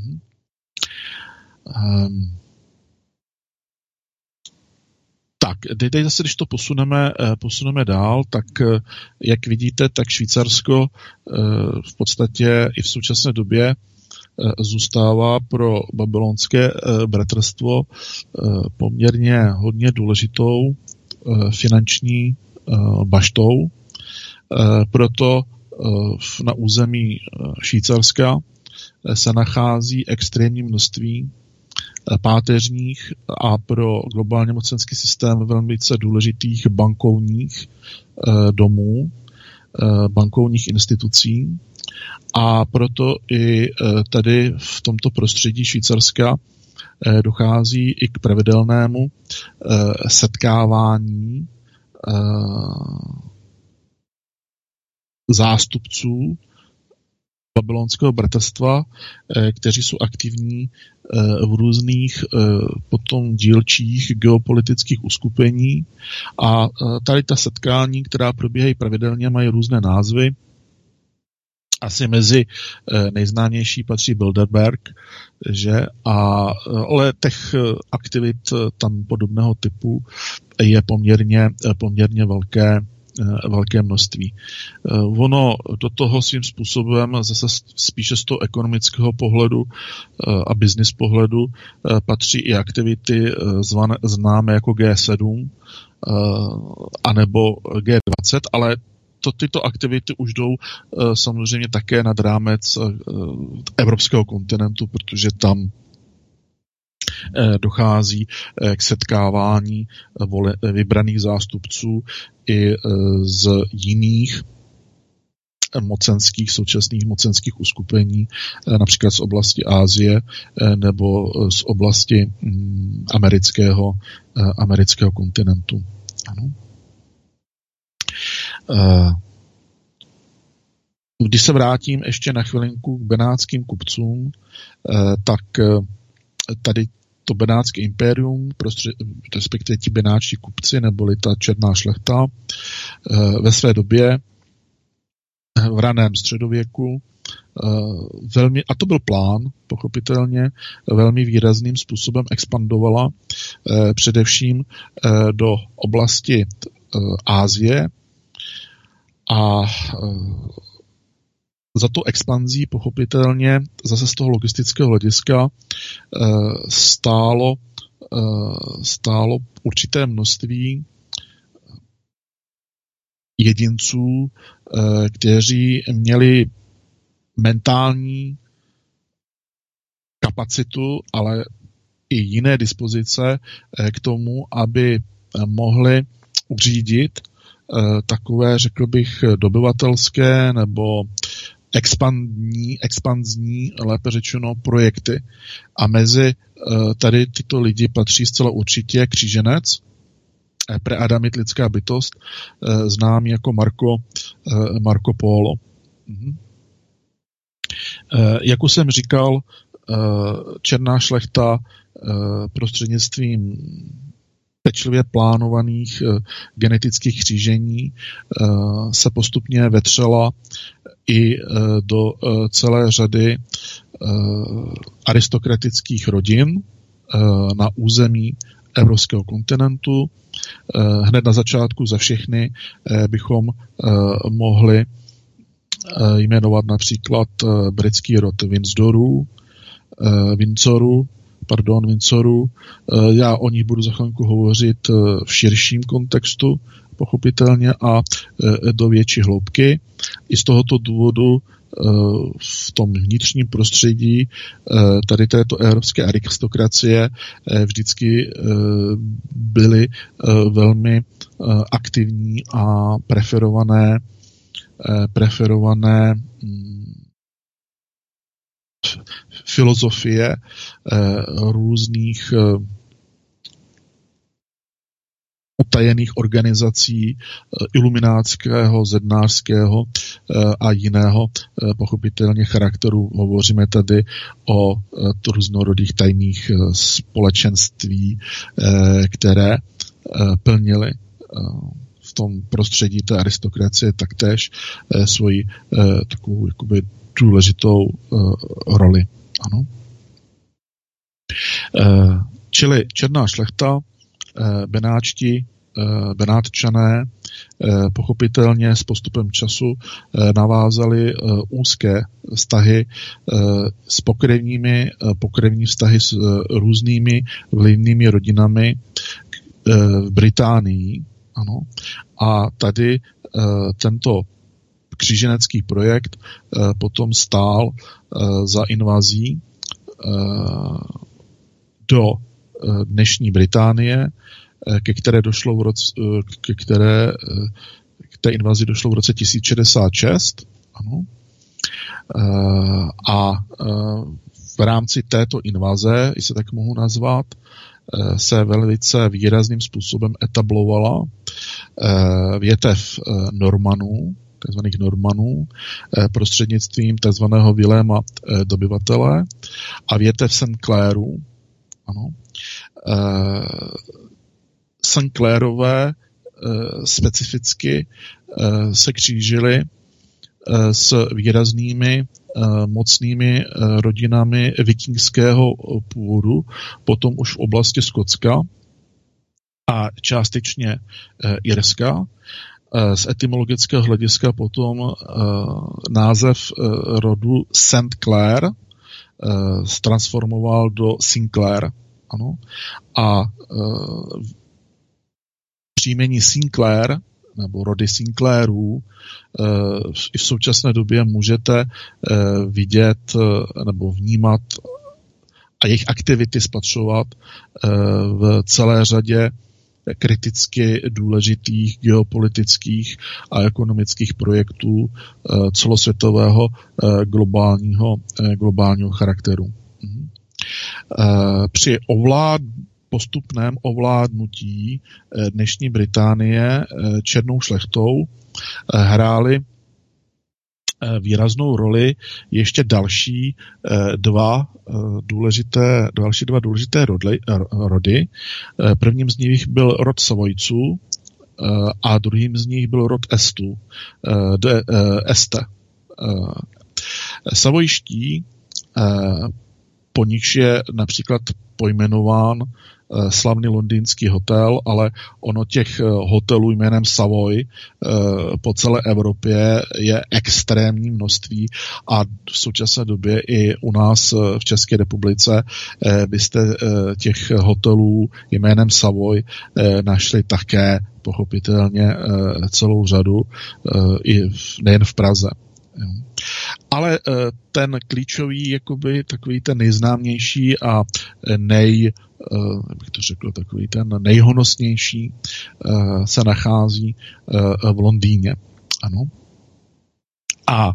Tak, teď zase, když to posuneme dál, tak jak vidíte, tak Švýcarsko v podstatě i v současné době zůstává pro babylonské bratrstvo poměrně hodně důležitou finanční baštou. Proto na území Švýcarska se nachází extrémní množství páteřních a pro globálně mocenský systém velmi důležitých bankovních domů, bankovních institucí, a proto i tady v tomto prostředí Švýcarska dochází i k pravidelnému setkávání zástupců babylonského bratrstva, kteří jsou aktivní v různých potom dílčích geopolitických uskupení, a tady ta setkání, která probíhají pravidelně, mají různé názvy. Asi mezi nejznámější patří Bilderberg, že? Ale těch aktivit tam podobného typu je poměrně velké množství. Ono do toho svým způsobem zase spíše z toho ekonomického pohledu a business pohledu patří i aktivity známé jako G7 anebo G20, ale tyto aktivity už jdou samozřejmě také nad rámec evropského kontinentu, protože tam dochází k setkávání vybraných zástupců i z jiných současných mocenských uskupení, například z oblasti Asie nebo z oblasti amerického kontinentu. Ano. Když se vrátím ještě na chvilinku k benátským kupcům, tak tady to benátské impérium, respektive ti benátští kupci, neboli ta černá šlechta, ve své době v raném středověku velmi, a to byl plán, pochopitelně, velmi výrazným způsobem expandovala především do oblasti Asie a za to expanzí pochopitelně zase z toho logistického hlediska stálo určité množství jedinců, kteří měli mentální kapacitu, ale i jiné dispozice k tomu, aby mohli uřídit takové, řekl bych, dobyvatelské nebo expanzní, lépe řečeno, projekty. A mezi tady tyto lidi patří zcela určitě kříženec, preadamit, lidská bytost, známý jako Marco Polo. Jak už jsem říkal, černá šlechta prostřednictvím pečlivě plánovaných genetických křížení se postupně vetřela i do celé řady aristokratických rodin na území evropského kontinentu. Hned na začátku za všechny bychom mohli jmenovat například britský rod Windsorů. Já o nich budu za chvilku hovořit v širším kontextu, pochopitelně, a do větší hloubky. I z tohoto důvodu v tom vnitřním prostředí tady této evropské aristokracie vždycky byly velmi aktivní a preferované filozofie různých utajených organizací iluminátského, zednářského a jiného pochopitelně charakteru. Hovoříme tady o různorodých tajných společenství, které plnily v tom prostředí té aristokracie taktéž svoji takovou jakoby důležitou roli. Ano. Čili černá šlechta, Benátčané pochopitelně s postupem času navázali úzké vztahy s pokrevní vztahy s různými vlivnými rodinami v Británii. Ano. A tady tento kříženecký projekt potom stál za invazí do dnešní Británie, ke té invazi došlo v roce 1066. Ano. A v rámci této invaze, jestli tak mohu nazvat, se velice výrazným způsobem etablovala větev takzvaných Normanů, prostřednictvím takzvaného Viléma dobyvatele a větev Sinclairů. Ano. Sinclairové specificky se křížili s výraznými mocnými rodinami vikingského původu, potom už v oblasti Skotska a částečně Irska. Z etymologického hlediska potom název rodu St. Clair transformoval do Sinclair. Ano. A příjmení Sinclair nebo rody Sinclairů i v současné době můžete vidět nebo vnímat a jejich aktivity spatřovat v celé řadě kriticky důležitých geopolitických a ekonomických projektů celosvětového globálního charakteru. Při postupném ovládnutí dnešní Británie černou šlechtou hrály výraznou roli ještě další dva důležité rody. Prvním z nich byl rod Savojců a druhým z nich byl rod Estů. Savojští, po nichž je například pojmenován slavný londýnský hotel, ale ono těch hotelů jménem Savoy po celé Evropě je extrémní množství a v současné době i u nás v České republice byste těch hotelů jménem Savoy našli také pochopitelně celou řadu, nejen v Praze. Ale ten klíčový, jakoby takový ten nejznámější a jak to řekl, takový ten nejhonosnější se nachází v Londýně. Ano. A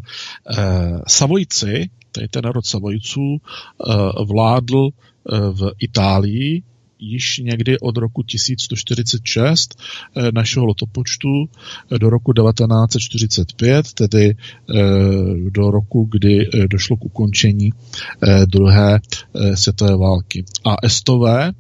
Savojci, tady ten národ Savojců, vládl v Itálii již někdy od roku 1146 našeho letopočtu do roku 1945, tedy do roku, kdy došlo k ukončení druhé světové války. A Estové,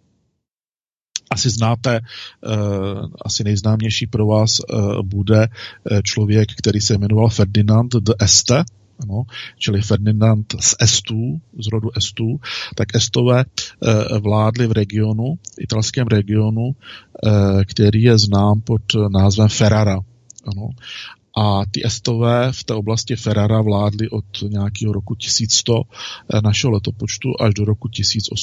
asi znáte, asi nejznámější pro vás bude člověk, který se jmenoval Ferdinand de Este, ano, čili Ferdinand z Estů, z rodu Estů, tak Estové vládli v regionu, italském regionu, který je znám pod názvem Ferrara. Ano. A ty Estové v té oblasti Ferrara vládli od nějakého roku 1100 našeho letopočtu až do roku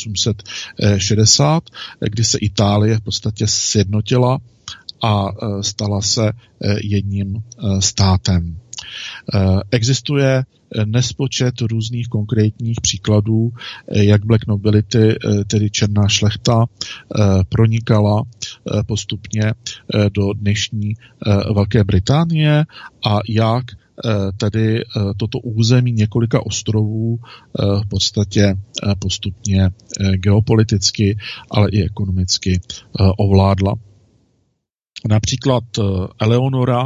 1860, kdy se Itálie v podstatě sjednotila a stala se jedním státem. Existuje nespočet různých konkrétních příkladů, jak Black Nobility, tedy černá šlechta, pronikala postupně do dnešní Velké Británie a jak tedy toto území několika ostrovů v podstatě postupně geopoliticky, ale i ekonomicky ovládla. Například Eleonora,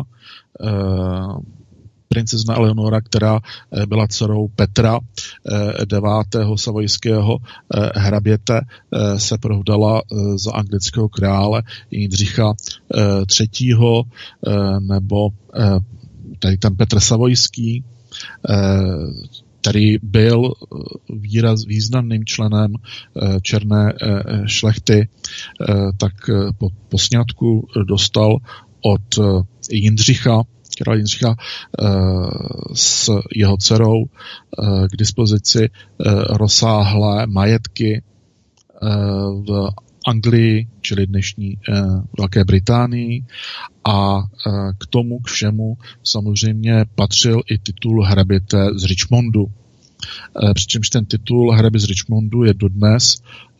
princezna Eleonora, která byla dcerou Petra IX. Savojského hraběte, se provdala za anglického krále Jindřicha III. Nebo tady ten Petr Savojský, který byl významným členem černé šlechty, tak po sňatku dostal od krále Jindřicha s jeho dcerou k dispozici rozsáhlé majetky v Anglii, čili dnešní Velké Británii, a k tomu k všemu samozřejmě patřil i titul hraběte z Richmondu. Přičemž ten titul hrabě z Richmondu je dodnes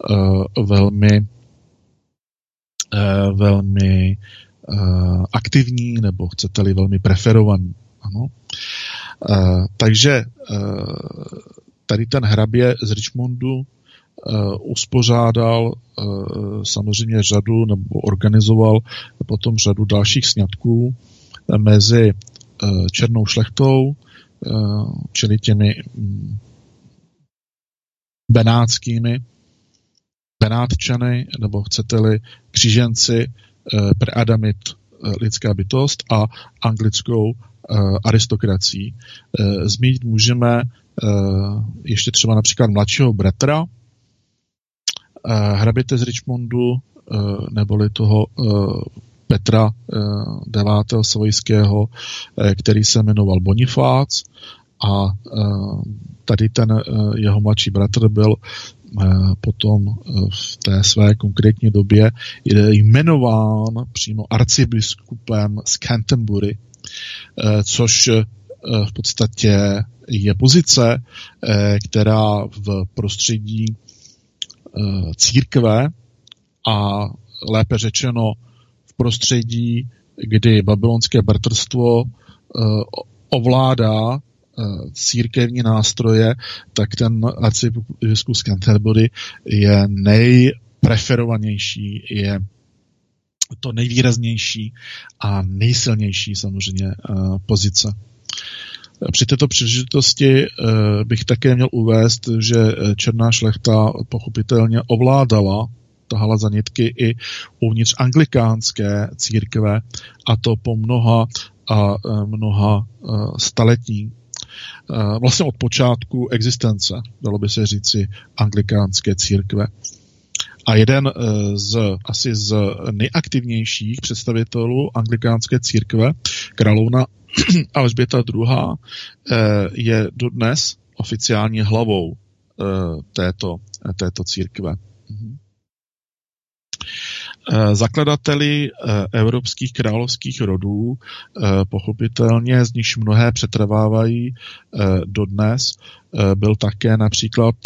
velmi aktivní, nebo chcete-li velmi preferovaný. Ano. Takže tady ten hrabě z Richmondu uspořádal samozřejmě řadu, nebo organizoval potom řadu dalších sňatků mezi černou šlechtou, čili těmi Benátčany, nebo chcete-li kříženci preadamit, lidská bytost, a anglickou aristokracií. Zmínit můžeme ještě třeba například mladšího bratra hraběte z Richmondu, neboli toho Petra IX. Savojského, který se jmenoval Bonifác, a tady ten jeho mladší bratr byl potom v té své konkrétní době jmenován přímo arcibiskupem z Canterbury, což v podstatě je pozice, která v prostředí církve, a lépe řečeno v prostředí, kdy babylonské bratrstvo ovládá církevní nástroje, tak ten arcibiskup z Canterbury je nejpreferovanější, je to nejvýraznější a nejsilnější samozřejmě pozice. Při této příležitosti bych také měl uvést, že černá šlechta pochopitelně ovládala, tahala za nitky i uvnitř anglikánské církve, a to po mnoha staletí. Vlastně od počátku existence, dalo by se říci, anglikánské církve. A jeden asi z nejaktivnějších představitelů anglikánské církve, královna Alžběta II., je dodnes oficiální hlavou této církve. Zakladateli evropských královských rodů, pochopitelně, z nichž mnohé přetrvávají dodnes, byl také například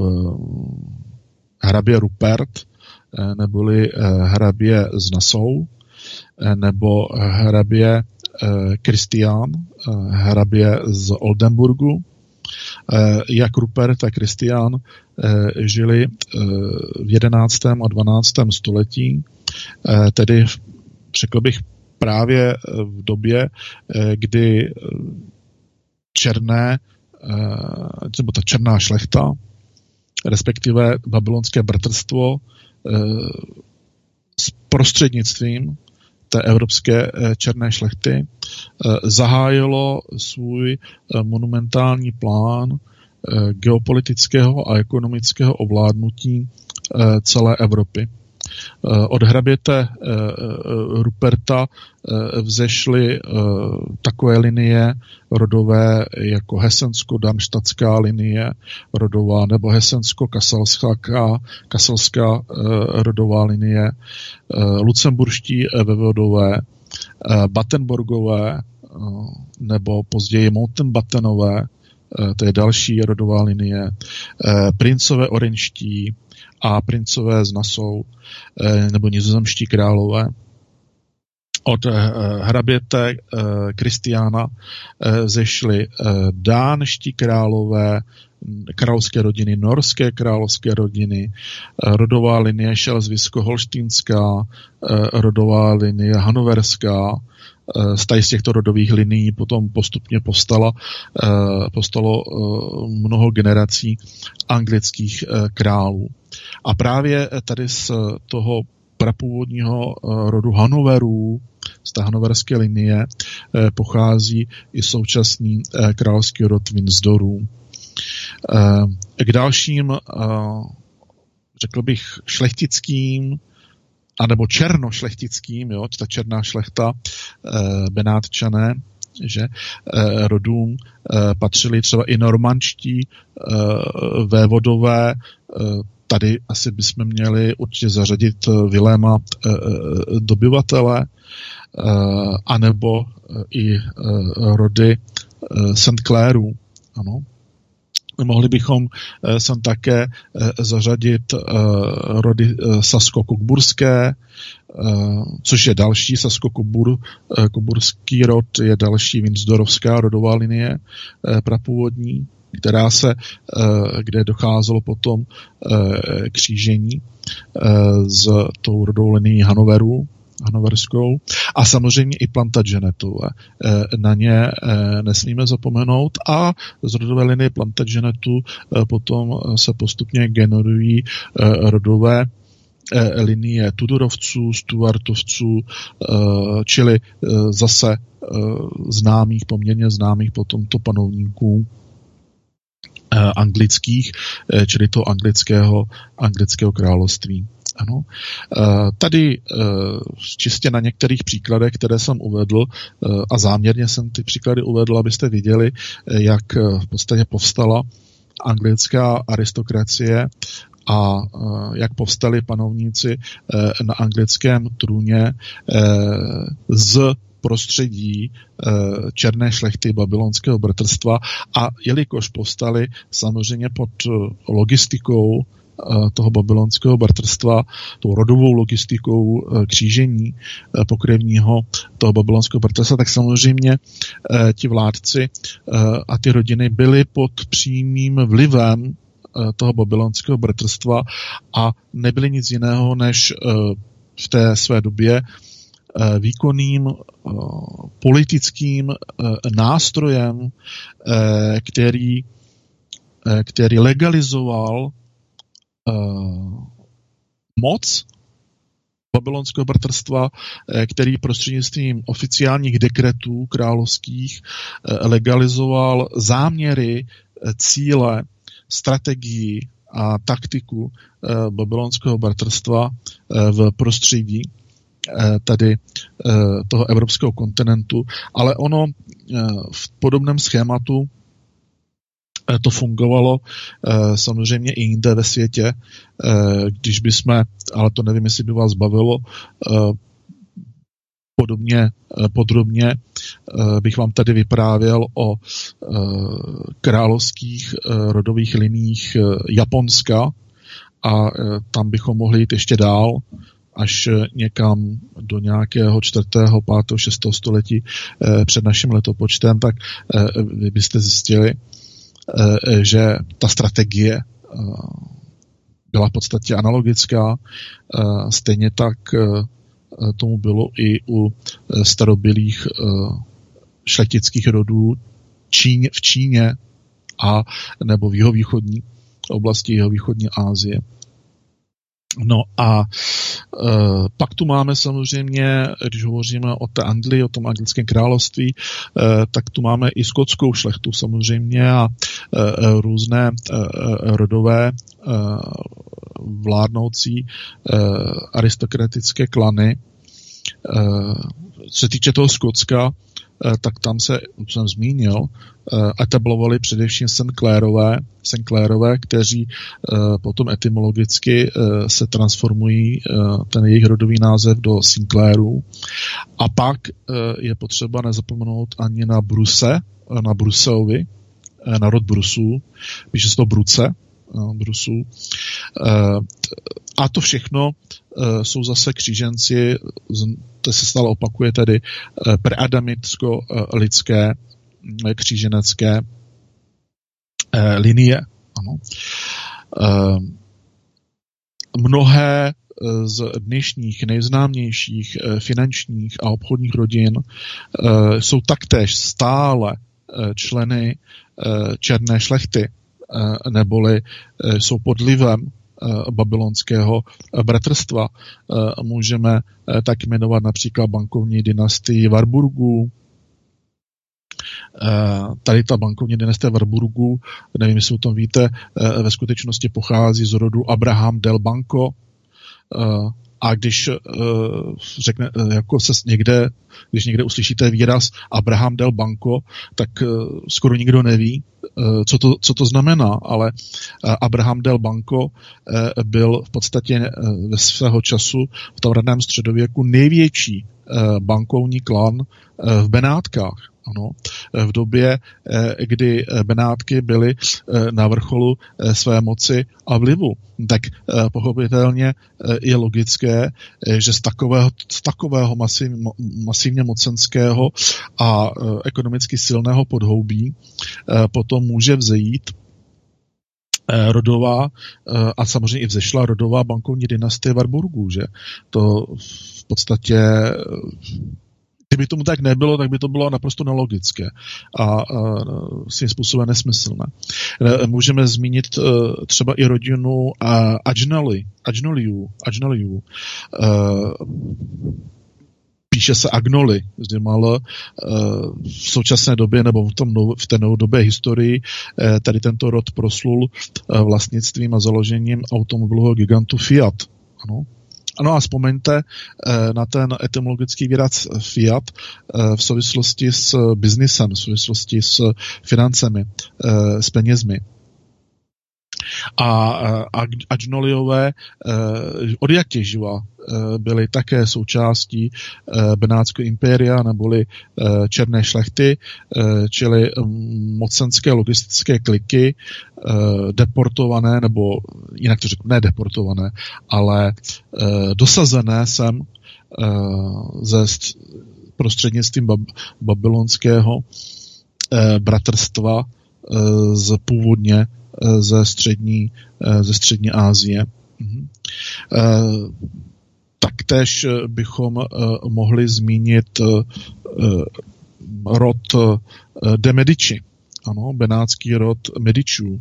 hrabě Rupert, neboli hrabě z Nassau, nebo hrabě Kristián, hrabě z Oldenburgu. Jak Rupert, tak Kristián žili v 11. a 12. století, tedy řekl bych právě v době, kdy ta černá šlechta, respektive babylonské bratrstvo s prostřednictvím té evropské černé šlechty zahájilo svůj monumentální plán geopolitického a ekonomického ovládnutí celé Evropy. Od hraběte Ruperta vzešly takové linie rodové jako hesensko-darmštatská linie rodová nebo hesensko-kaselská rodová linie, lucemburští vévodové, Battenborgové nebo později Mountbattenové, to je další rodová linie, princové orenští a princové z Nassau nebo nizozemští králové. Od hraběte Kristiána zešly dánští králové, královské rodiny, norské královské rodiny, rodová linie šelzvisko-holštýnská, rodová linie hanoverská. Z těchto rodových linií potom postupně povstalo mnoho generací anglických králů. A právě tady z toho prapůvodního rodu Hanoverů, z té hanoverské linie, pochází i současný královský rod Windsorů. K dalším, řekl bych, šlechtickým anebo černošlechtickým, ta černá šlechta, Benátčané, že rodům patřili třeba i normanští vévodové. Tady asi bychom měli určitě zařadit Viléma Dobyvatele, anebo i rody St. Clairů. Ano. Mohli bychom sem také zařadit rody sasko-kokburské, což je další sasko-kokburský rod, je další windsorovská rodová linie prapůvodní, kde docházelo potom křížení s tou rodovou linií hanoverskou a samozřejmě i Plantagenetové. Na ně nesmíme zapomenout a z rodové linie Plantagenetů potom se postupně generují rodové linie Tudorovců, Stuartovců, čili zase poměrně známých potom to panovníků anglických, čili to anglického království. Ano. Tady čistě na některých příkladech, které jsem uvedl, a záměrně jsem ty příklady uvedl, abyste viděli, jak v podstatě povstala anglická aristokracie a jak povstali panovníci na anglickém trůně z prostředí černé šlechty babylonského bratrstva, a jelikož povstali samozřejmě pod logistikou toho babylonského bratrstva, tou rodovou logistikou křížení pokrevního toho babylonského bratrstva, tak samozřejmě ti vládci a ty rodiny byly pod přímým vlivem toho babylonského bratrstva a nebyly nic jiného než v té své době výkonným politickým nástrojem, který legalizoval moc babylonského bratrstva, který prostřednictvím oficiálních dekretů královských legalizoval záměry, cíle, strategii a taktiku babylonského bratrstva v prostředí tady toho evropského kontinentu, ale ono v podobném schématu to fungovalo samozřejmě i jinde ve světě, když bychom, ale to nevím, jestli by vás bavilo, podrobně bych vám tady vyprávěl o královských rodových liních Japonska a tam bychom mohli jít ještě dál, až někam do nějakého 4., 5., 6. století před naším letopočtem, tak vy byste zjistili, že ta strategie byla v podstatě analogická. Stejně tak tomu bylo i u starobylých šlechtických rodů v Číně a nebo v jihovýchodní oblasti jihovýchodní Asie. No a pak tu máme samozřejmě, když hovoříme o té Anglii, o tom anglickém království, tak tu máme i skotskou šlechtu samozřejmě a různé rodové vládnoucí aristokratické klany. Co se týče toho Skotska, tak tam se, jak jsem zmínil, etablovali především Sinclairové, kteří potom etymologicky se transformují ten jejich rodový název do Sinclairů. A pak je potřeba nezapomenout ani na Bruceovi, národ Brusů, píše se to Brusů. A to všechno jsou zase kříženci, to se stále opakuje tedy preadamitsko-lidské kříženecké linie. Ano. Mnohé z dnešních nejznámějších finančních a obchodních rodin jsou taktéž stále členy černé šlechty, neboli jsou pod vlivem babylonského bratrstva. Můžeme tak jmenovat například bankovní dynastii Warburgů. Tady ta bankovní dynastie Warburgů, nevím, jestli o tom víte, ve skutečnosti pochází z rodu Abraham del Banco. A když řekne, jako se když někde uslyšíte výraz Abraham del Banco, tak skoro nikdo neví, co to znamená, ale Abraham del Banco byl v podstatě ve svého času v tom raném středověku největší bankovní klan v Benátkách. Ano, v době, kdy Benátky byly na vrcholu své moci a vlivu. Tak pochopitelně je logické, že z takového masivně mocenského a ekonomicky silného podhoubí potom může vzejít rodová a samozřejmě i vzešla rodová bankovní dynastie Warburgů, že? To v podstatě, kdyby tomu tak nebylo, tak by to bylo naprosto nelogické a svým způsobem nesmyslné. Můžeme zmínit třeba i rodinu Agnoliů. Píše se Agnoli, zde malo v současné době nebo v té novodobé historii tady tento rod proslul vlastnictvím a založením automobilového gigantu Fiat. Ano, a vzpomeňte na ten etymologický výraz Fiat v souvislosti s biznisem, v souvislosti s financemi, s penězmi. A Agnoliové od jak těživa byly také součástí Benátského impéria neboli černé šlechty, čili mocenské logistické kliky, deportované, nebo jinak to řeknu, ne deportované, ale dosazené sem ze prostřednictvím babylonského bratrstva z původně ze střední Asie. Taktéž bychom mohli zmínit rod de Medici, ano, benátský rod Medičů.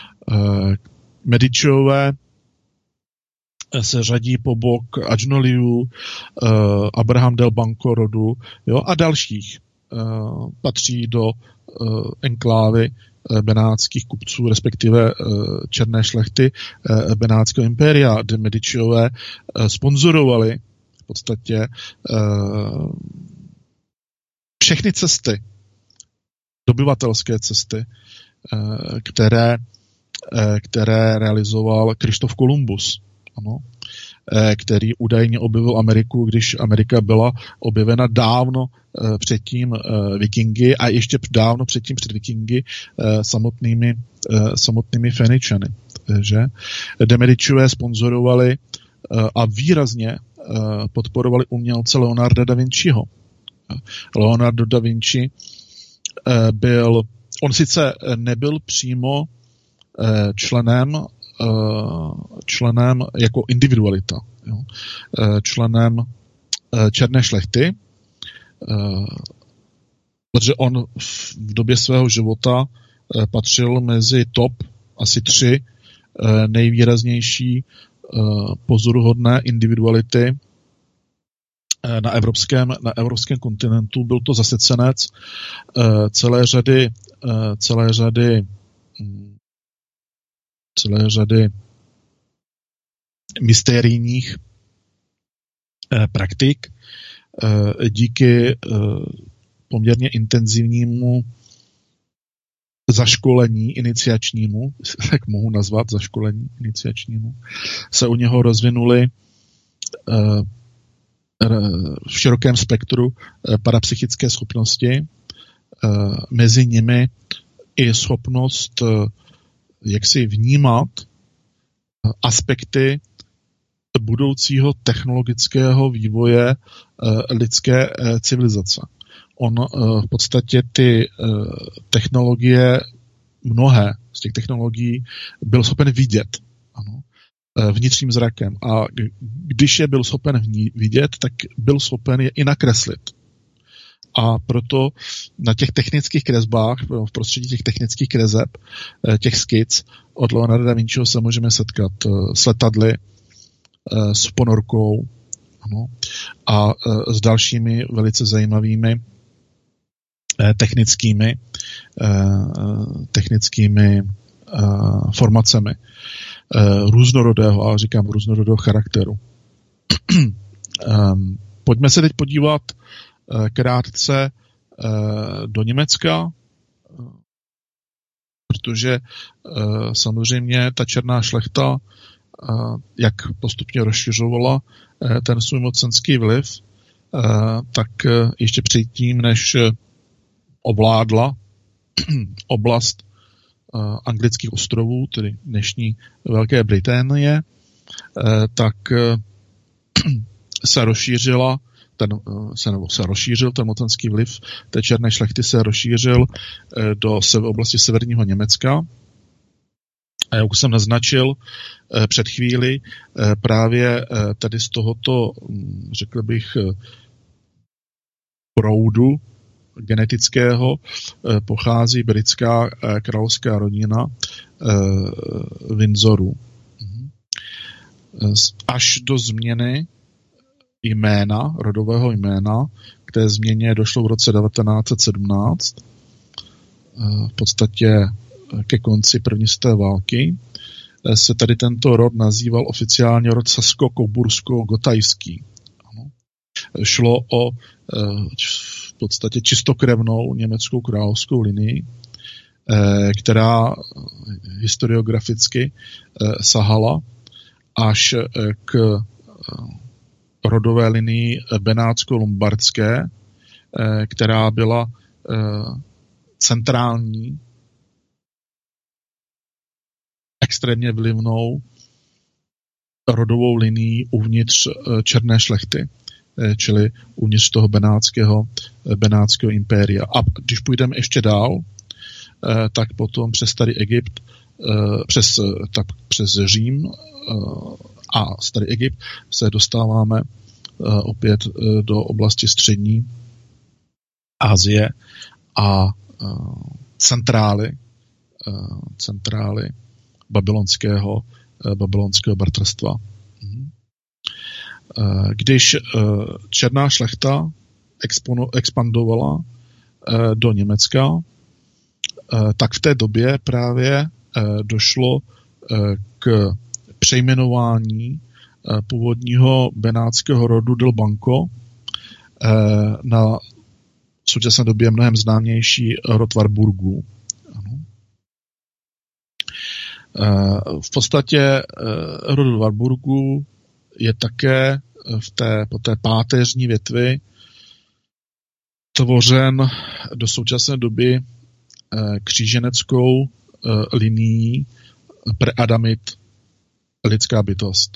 Medičové se řadí po bok Agnoliů, Abraham del Banco rodu, jo, a dalších. Patří do enklávy benátských kupců, respektive černé šlechty benátského impéria. De Mediciové sponzorovali v podstatě všechny cesty, dobyvatelské cesty, které realizoval Krištof Kolumbus, ano, který údajně objevil Ameriku, když Amerika byla objevena dávno předtím Vikingy a ještě dávno předtím před Vikingy samotnými Feničany. Že? De Mediciové sponzorovali a výrazně podporovali umělce Leonarda da Vinciho. Leonardo da Vinci on sice nebyl přímo členem jako individualita, jo, členem černé šlechty, protože on v době svého života patřil mezi top asi 3 nejvýraznější pozoruhodné individuality na evropském kontinentu. Byl to zasvěcenec celé řady mysterijních praktik díky poměrně intenzivnímu zaškolení iniciačnímu, jak mohu nazvat zaškolení iniciačnímu, se u něho rozvinuly v širokém spektru parapsychické schopnosti, mezi nimi i schopnost jak si vnímat aspekty budoucího technologického vývoje lidské civilizace. On v podstatě ty technologie, mnohé z těch technologií byl schopen vidět, ano, vnitřním zrakem. A když je byl schopen vidět, tak byl schopen je i nakreslit. A proto na těch technických kresbách, v prostředí těch technických kreseb, těch skic od Leonarda da Vinciho se můžeme setkat s letadly, s ponorkou, ano, a s dalšími velice zajímavými technickými formacemi různorodého, a říkám různorodého charakteru. Pojďme se teď podívat krátce do Německa, protože samozřejmě ta černá šlechta, jak postupně rozšiřovala ten svůj mocenský vliv, tak ještě předtím, než ovládla oblast anglických ostrovů, tedy dnešní Velké Británie, tak se rozšířil ten mocenský vliv té černé šlechty, se rozšířil do oblasti severního Německa. A jak už jsem naznačil před chvíli, právě tady z tohoto, řekl bych, proudu genetického pochází britská královská rodina Windsorů. Až do změny jména, rodového jména, k té změně došlo v roce 1917, v podstatě ke konci první světové války, se tady tento rod nazýval oficiálně rod sasko-cobursko-gotajský. Šlo o v podstatě čistokrevnou německou královskou linii, která historiograficky sahala až k rodové linii benátsko-lombardské, která byla centrální, extrémně vlivnou rodovou linií uvnitř černé šlechty, čili uvnitř toho benátského impéria. A když půjdeme ještě dál, tak potom přes starý Egypt, přes Řím a Starý Egypt se dostáváme opět do oblasti střední Asie a centrály babylonského bratrstva. Když černá šlechta expandovala do Německa, tak v té době právě došlo k přejmenování původního benátského rodu Del Banco na v současné době mnohem známější rod Warburgů. V podstatě rod Warburgů je také po té páteřní větvi tvořen do současné doby kříženeckou linií preadamit lidská bytost.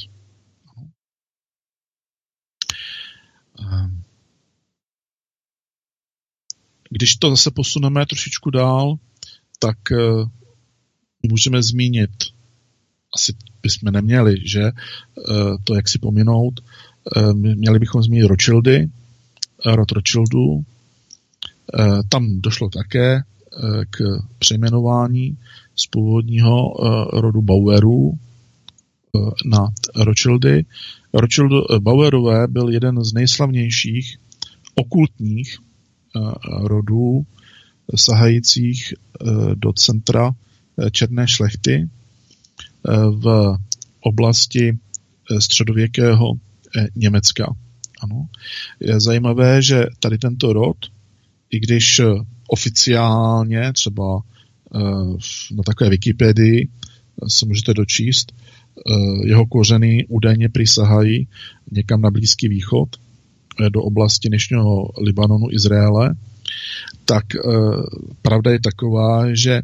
Když to zase posuneme trošičku dál, tak můžeme zmínit, asi bychom neměli, že to jak si pominout, měli bychom zmínit Rothschildy, rod Rothschildů. Tam došlo také k přejmenování z původního rodu Bauerů na Rothschildy. Bauerové byl jeden z nejslavnějších okultních rodů sahajících do centra černé šlechty v oblasti středověkého Německa. Ano. Je zajímavé, že tady tento rod, i když oficiálně třeba na takové Wikipedii se můžete dočíst, jeho kořeny údajně přisahají někam na Blízký východ, do oblasti dnešního Libanonu, Izraele, tak pravda je taková, že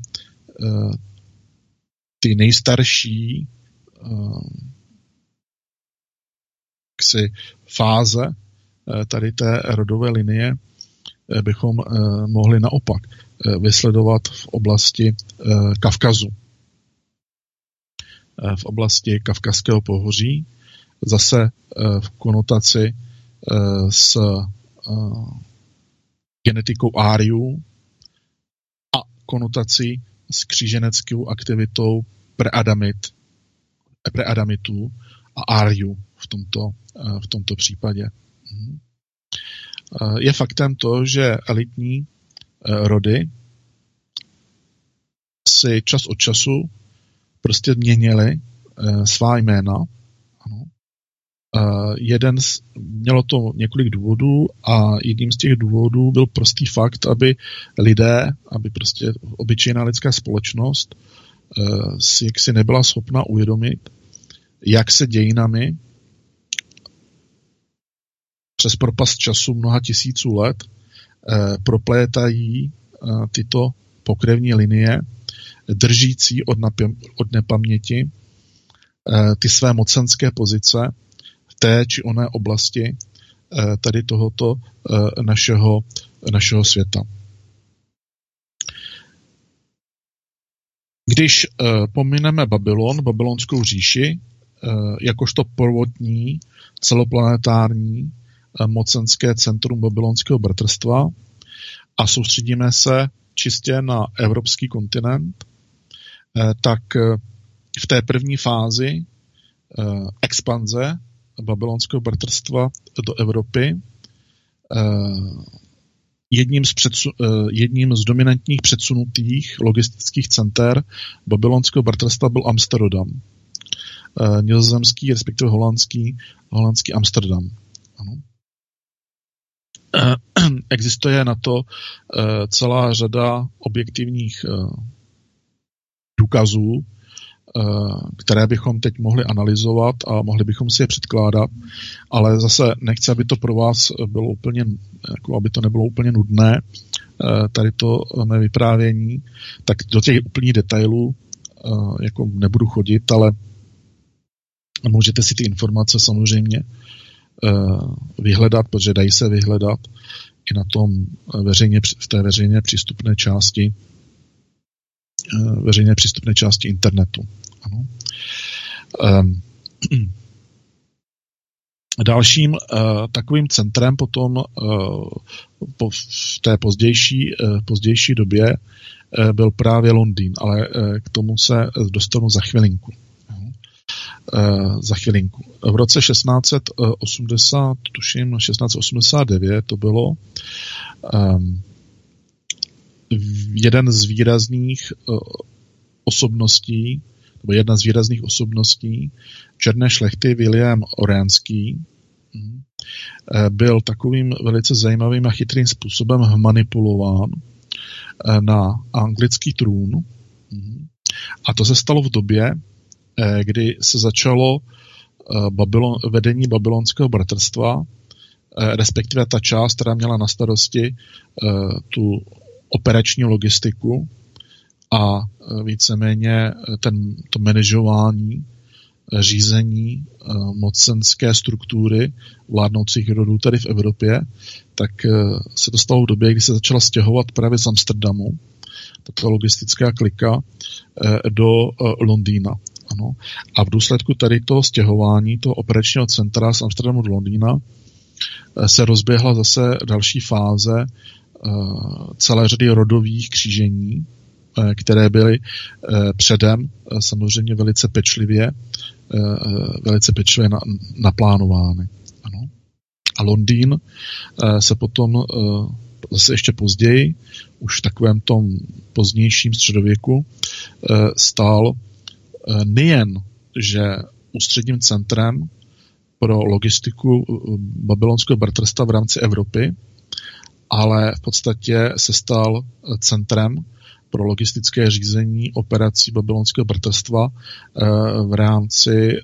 ty nejstarší fáze tady té rodové linie bychom mohli naopak vysledovat v oblasti Kavkazu. V oblasti Kavkazského pohoří, zase v konotaci s genetikou Áriů a konotací s kříženeckou aktivitou preadamitů a Áriů v tomto případě. Je faktem to, že elitní rody si čas od času prostě měnili svá jména. Ano. Mělo to několik důvodů a jedním z těch důvodů byl prostý fakt, aby prostě obyčejná lidská společnost si nebyla schopna uvědomit, jak se dějinami přes propast času mnoha tisíců let proplétají tyto pokrevní linie, držící od nepaměti ty své mocenské pozice v té či oné oblasti tady tohoto našeho světa. Když pomineme babylonskou říši, jakožto prvotní celoplanetární mocenské centrum babylonského bratrstva a soustředíme se čistě na evropský kontinent, tak v té první fázi expanze babylonského bratrstva do Evropy jedním z dominantních předsunutých logistických center babylonského bratrstva byl Amsterdam. Nizozemský, respektive holandský Amsterdam. Ano. Existuje na to celá řada objektivních důkazů, které bychom teď mohli analyzovat a mohli bychom si je předkládat, ale zase nechci, aby to pro vás bylo úplně, aby to nebylo úplně nudné, tady to mé vyprávění, tak do těch úplných detailů nebudu chodit, ale můžete si ty informace samozřejmě vyhledat, protože dají se vyhledat i na tom v té veřejně přístupné části internetu. Ano. Dalším takovým centrem potom v té pozdější době byl právě Londýn, ale k tomu se dostanu za chvilinku. V roce 1680, tuším 1689 to bylo, jeden z výrazných osobností, nebo jedna z výrazných osobností černé šlechty, William Oránský, byl takovým velice zajímavým a chytrým způsobem manipulován na anglický trůn. A to se stalo v době, kdy se začalo vedení babylonského bratrstva, respektive ta část, která měla na starosti tu operační logistiku a víceméně to manažování, řízení mocenské struktury vládnoucích rodů tady v Evropě, tak se to stalo v době, kdy se začala stěhovat právě z Amsterdamu, tato logistická klika, do Londýna. Ano. A v důsledku tady toho stěhování, toho operačního centra z Amsterdamu do Londýna, se rozběhla zase další fáze celé řady rodových křížení, které byly předem samozřejmě velice pečlivě naplánovány. Ano. A Londýn se potom zase ještě později, už v takovém tom pozdějším středověku, stal nejen, že ústředním centrem pro logistiku babylonského bratrstva v rámci Evropy, ale v podstatě se stal centrem pro logistické řízení operací babylonského bratrstva v rámci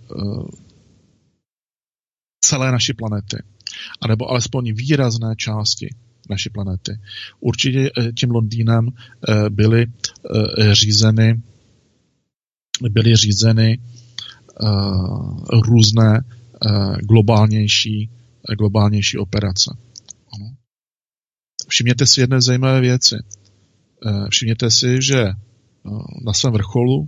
celé naší planety. A nebo alespoň výrazné části naší planety. Určitě tím Londýnem byly řízeny různé globálnější operace. Ano. Všimněte si jedné zajímavé věci. Všimněte si, že na svém vrcholu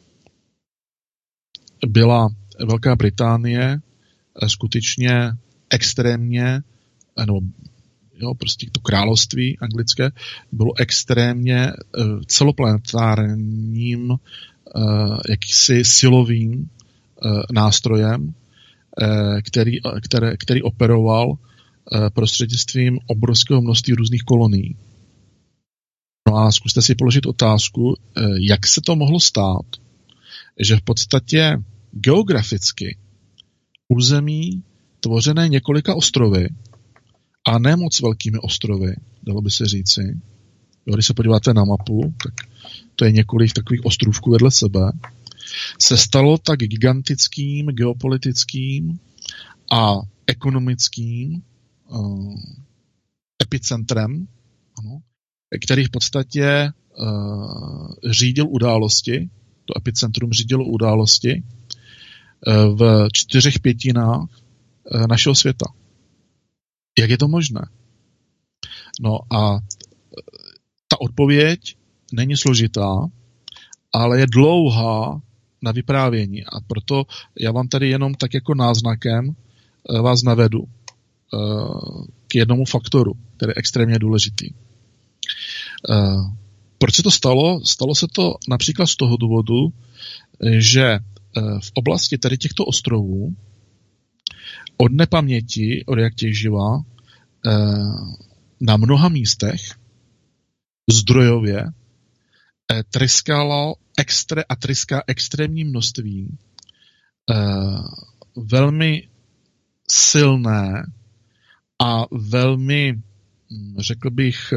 byla Velká Británie skutečně extrémně, prostě to království anglické bylo extrémně celoplanetárním jakýsi silovým nástrojem, který operoval prostřednictvím obrovského množství různých kolonií. No a zkuste si položit otázku, jak se to mohlo stát, že v podstatě geograficky území tvořené několika ostrovy, a ne moc velkými ostrovy, dalo by se říci. Když se podíváte na mapu, tak to je několik takových ostrůvků vedle sebe, se stalo tak gigantickým geopolitickým a ekonomickým epicentrem, který v podstatě řídil události, to epicentrum řídilo události v 4/5 našeho světa. Jak je to možné? No a ta odpověď není složitá, ale je dlouhá na vyprávění a proto já vám tady jenom tak jako náznakem vás navedu k jednomu faktoru, který je extrémně důležitý. Proč se to stalo? Stalo se to například z toho důvodu, že v oblasti tady těchto ostrovů od nepaměti, od jak těch živa, na mnoha místech zdrojově tryská extrémní množství velmi silné a velmi, řekl bych,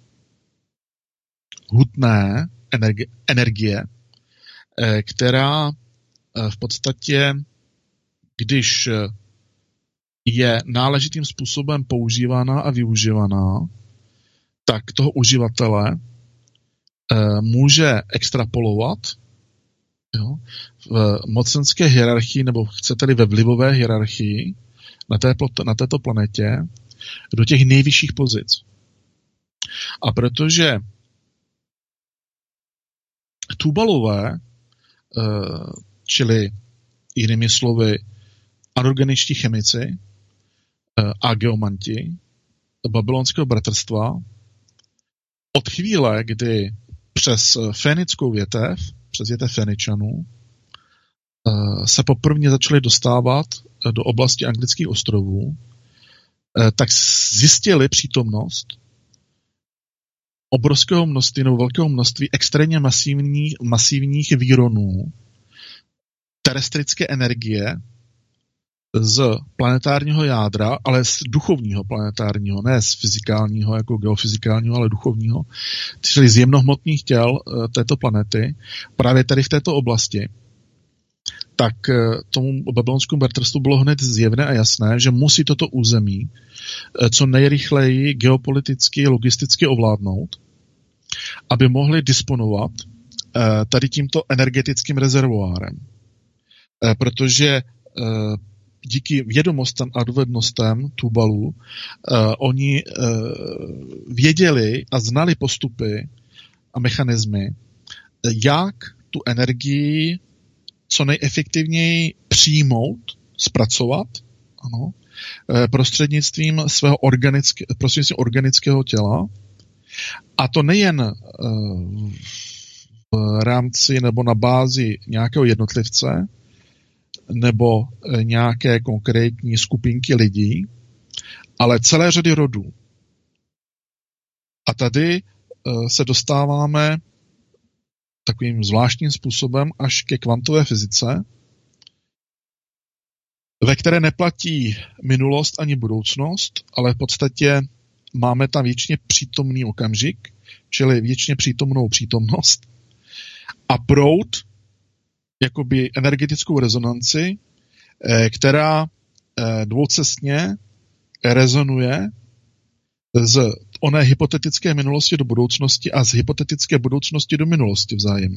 hutné energie, která v podstatě, když je náležitým způsobem používaná a využívaná, tak toho uživatele může extrapolovat v mocenské hierarchii, nebo chcete-li ve vlivové hierarchii na této planetě do těch nejvyšších pozic. A protože Tubalové, čili jinými slovy anorganičtí chemici, a geomanti babylonského bratrstva od chvíle, kdy přes fénickou větev, přes větev Féničanů, se poprvé začali dostávat do oblasti Anglických ostrovů, tak zjistili přítomnost obrovského množství nebo velkého množství extrémně masivních výronů terestrické energie z planetárního jádra, ale z duchovního planetárního, ne z fyzikálního, jako geofyzikálního, ale duchovního, čili z jemnohmotných těl této planety, právě tady v této oblasti. Tak tomu babylonskému bratrstvu bylo hned zjevné a jasné, že musí toto území co nejrychleji geopoliticky, logisticky ovládnout, aby mohli disponovat tady tímto energetickým rezervoárem. Protože díky vědomostem a dovednostem Tubalů oni věděli a znali postupy a mechanismy, jak tu energii co nejefektivněji přijmout, zpracovat, ano, prostřednictvím svého organického těla. A to nejen v rámci nebo na bázi nějakého jednotlivce nebo nějaké konkrétní skupinky lidí, ale celé řady rodů. A tady se dostáváme takovým zvláštním způsobem až ke kvantové fyzice, ve které neplatí minulost ani budoucnost, ale v podstatě máme tam věčně přítomný okamžik, čili věčně přítomnou přítomnost a proud, jakoby energetickou rezonanci, která dvoucestně rezonuje z oné hypotetické minulosti do budoucnosti a z hypotetické budoucnosti do minulosti vzájemně.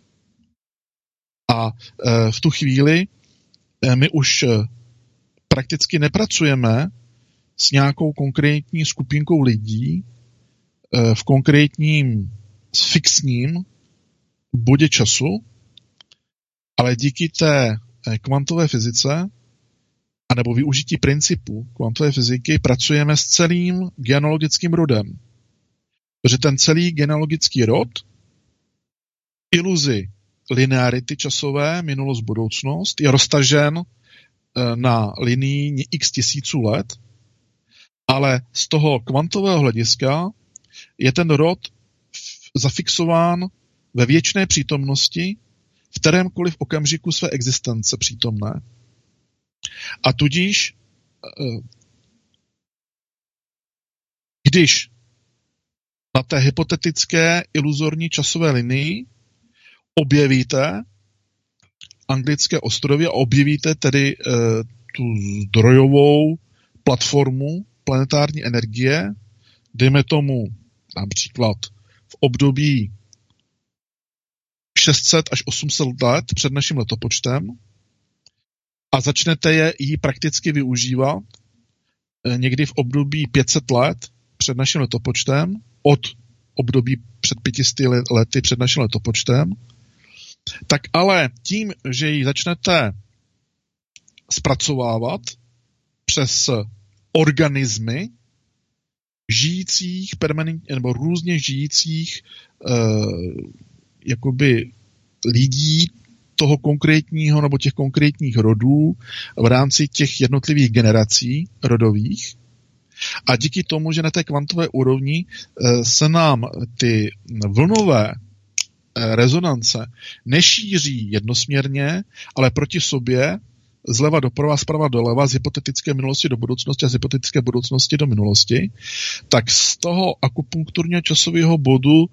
A v tu chvíli my už prakticky nepracujeme s nějakou konkrétní skupinkou lidí v konkrétním fixním bodě času, ale díky té kvantové fyzice anebo využití principu kvantové fyziky pracujeme s celým genealogickým rodem. Protože ten celý genealogický rod iluzi linearity časové, minulost, budoucnost, je roztažen na linii x tisíců let, ale z toho kvantového hlediska je ten rod zafixován ve věčné přítomnosti v kterémkoliv okamžiku své existence přítomné. A tudíž, když na té hypotetické iluzorní časové linii objevíte Anglické ostrovy a objevíte tedy tu zdrojovou platformu planetární energie, dejme tomu například v období 600 až 800 let před naším letopočtem a začnete ji prakticky využívat někdy v období 500 let před naším letopočtem, od období před 500 lety před naším letopočtem, tak ale tím, že ji začnete zpracovávat přes organismy žijících permanentně nebo různě žijících jakoby lidí toho konkrétního nebo těch konkrétních rodů v rámci těch jednotlivých generací rodových. A díky tomu, že na té kvantové úrovni se nám ty vlnové rezonance nešíří jednosměrně, ale proti sobě zleva doprava, zprava doleva, z hypotetické minulosti do budoucnosti a z hypotetické budoucnosti do minulosti, tak z toho akupunkturního časového bodu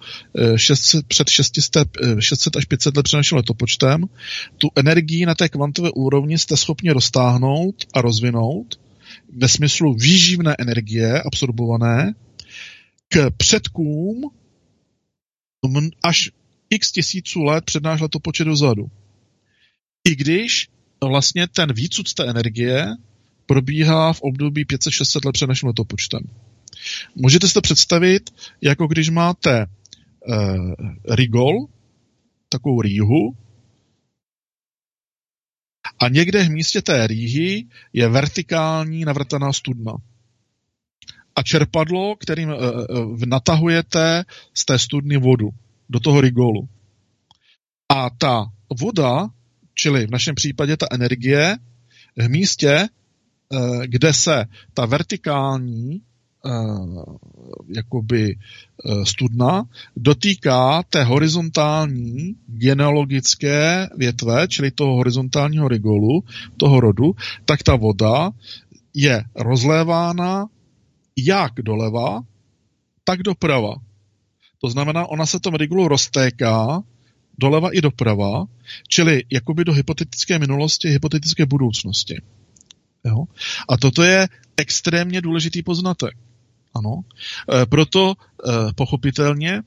600 až 500 let před naším letopočtem tu energii na té kvantové úrovni jste schopni roztáhnout a rozvinout ve smyslu výživné energie absorbované k předkům až x tisíců let před náš letopočet dozadu. I když vlastně ten výcud z té energie probíhá v období 500-600 let před naším letopočtem. Můžete si to představit, jako když máte rigol, takovou rýhu, A někde v místě té rýhy je vertikální navrtaná studna. A čerpadlo, kterým natahujete z té studny vodu do toho rigolu. A ta voda, čili v našem případě ta energie, v místě, kde se ta vertikální studna dotýká té horizontální genealogické větve, čili toho horizontálního rigolu, toho rodu, tak ta voda je rozlévána jak doleva, tak doprava. To znamená, ona se tom rigulu roztéká doleva i doprava, čili jakoby do hypotetické minulosti, hypotetické budoucnosti. Jo? A toto je extrémně důležitý poznatek. Ano. Proto pochopitelně,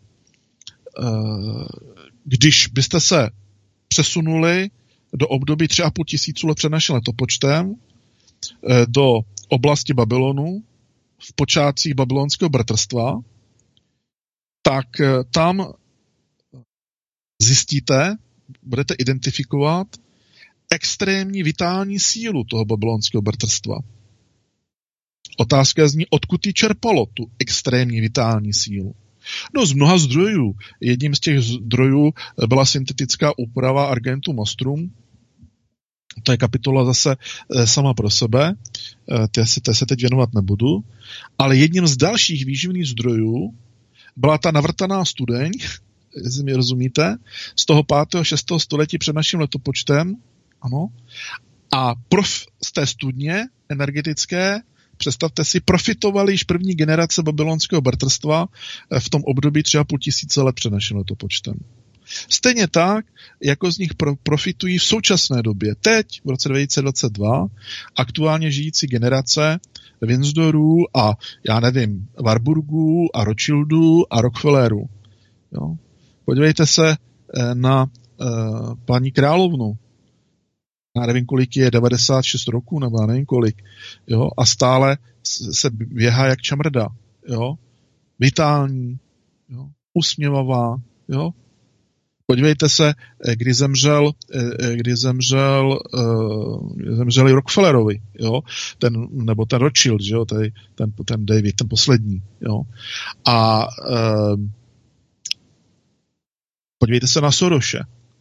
když byste se přesunuli do období 3,5 tisíců let před naším letopočtem do oblasti Babylonu v počátcích babylonského bratrstva, tak tam zjistíte, budete identifikovat extrémní vitální sílu toho babylonského bratrstva. Otázka zní, odkud ji čerpalo tu extrémní vitální sílu. No z mnoha zdrojů. Jedním z těch zdrojů byla syntetická úprava Argentum Nostrum. To je kapitola zase sama pro sebe. Té se teď věnovat nebudu. Ale jedním z dalších výživných zdrojů byla ta navrtaná studeň, jestli mi rozumíte, z toho 5. 6. století před naším letopočtem. Ano. A z té studně energetické, představte si, profitovali již první generace babylonského bratrstva v tom období 3,5 tisíce let před naším letopočtem. Stejně tak, jako z nich profitují v současné době, teď, v roce 2022, aktuálně žijící generace Windsorů a, já nevím, Warburgů a Rothschildů a Rockefellerů. Jo? Podívejte se na paní královnu. Já nevím, kolik je, 96 roků, nebo já nevím kolik. Jo? A stále se běhá jak čamrda. Jo? Vitální, jo? Usměvavá. Jo? Podívejte se, kdy zemřeli Rockefellerovi, jo? Nebo ten Rothschild, jo? Ten David, ten poslední. Jo? A podívejte se na Sorose,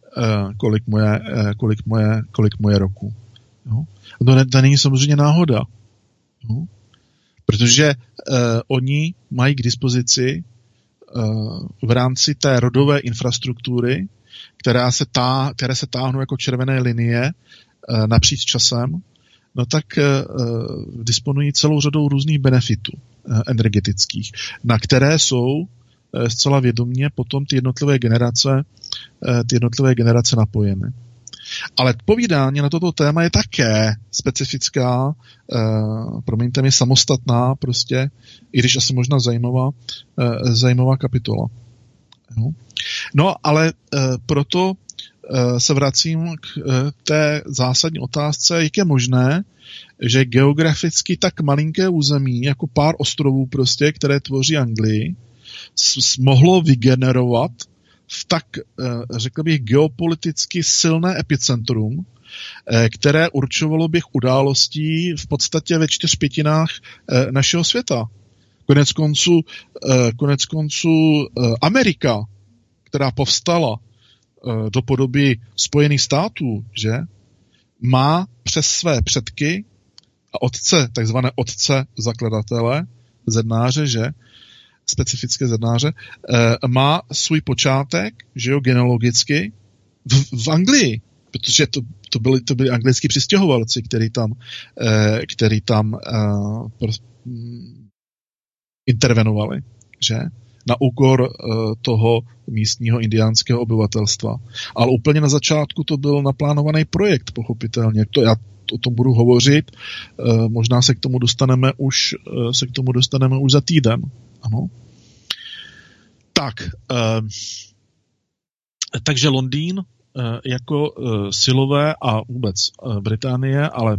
kolik moje roku. Jo? To není samozřejmě náhoda. Jo? Protože oni mají k dispozici v rámci té rodové infrastruktury, které se táhnou jako červené linie napříč časem, no tak disponují celou řadou různých benefitů energetických, na které jsou zcela vědomě potom ty jednotlivé generace napojeny. Ale povídání na toto téma je také specifická, promiňte mi, samostatná prostě, i když asi možná zajímavá kapitola. Jo. No, ale proto se vracím k té zásadní otázce, jak je možné, že geograficky tak malinké území, jako pár ostrovů prostě, které tvoří Anglii, mohlo vygenerovat v tak, řekl bych, geopoliticky silné epicentrum, které určovalo bych událostí v podstatě ve 4/5 našeho světa. Konec konců Amerika, která povstala do podoby Spojených států, že, má přes své předky a takzvané otce zakladatele, zednáře, že, specifické zednáře, má svůj počátek, že jo, genealogicky v Anglii, protože to byli anglickí přistěhovalci, který tam intervenovali, že? Na úkor toho místního indiánského obyvatelstva. Ale úplně na začátku to byl naplánovaný projekt, pochopitelně. Já o tom budu hovořit, možná se k tomu dostaneme už za týden. Ano. Takže Londýn jako silové a vůbec Británie, ale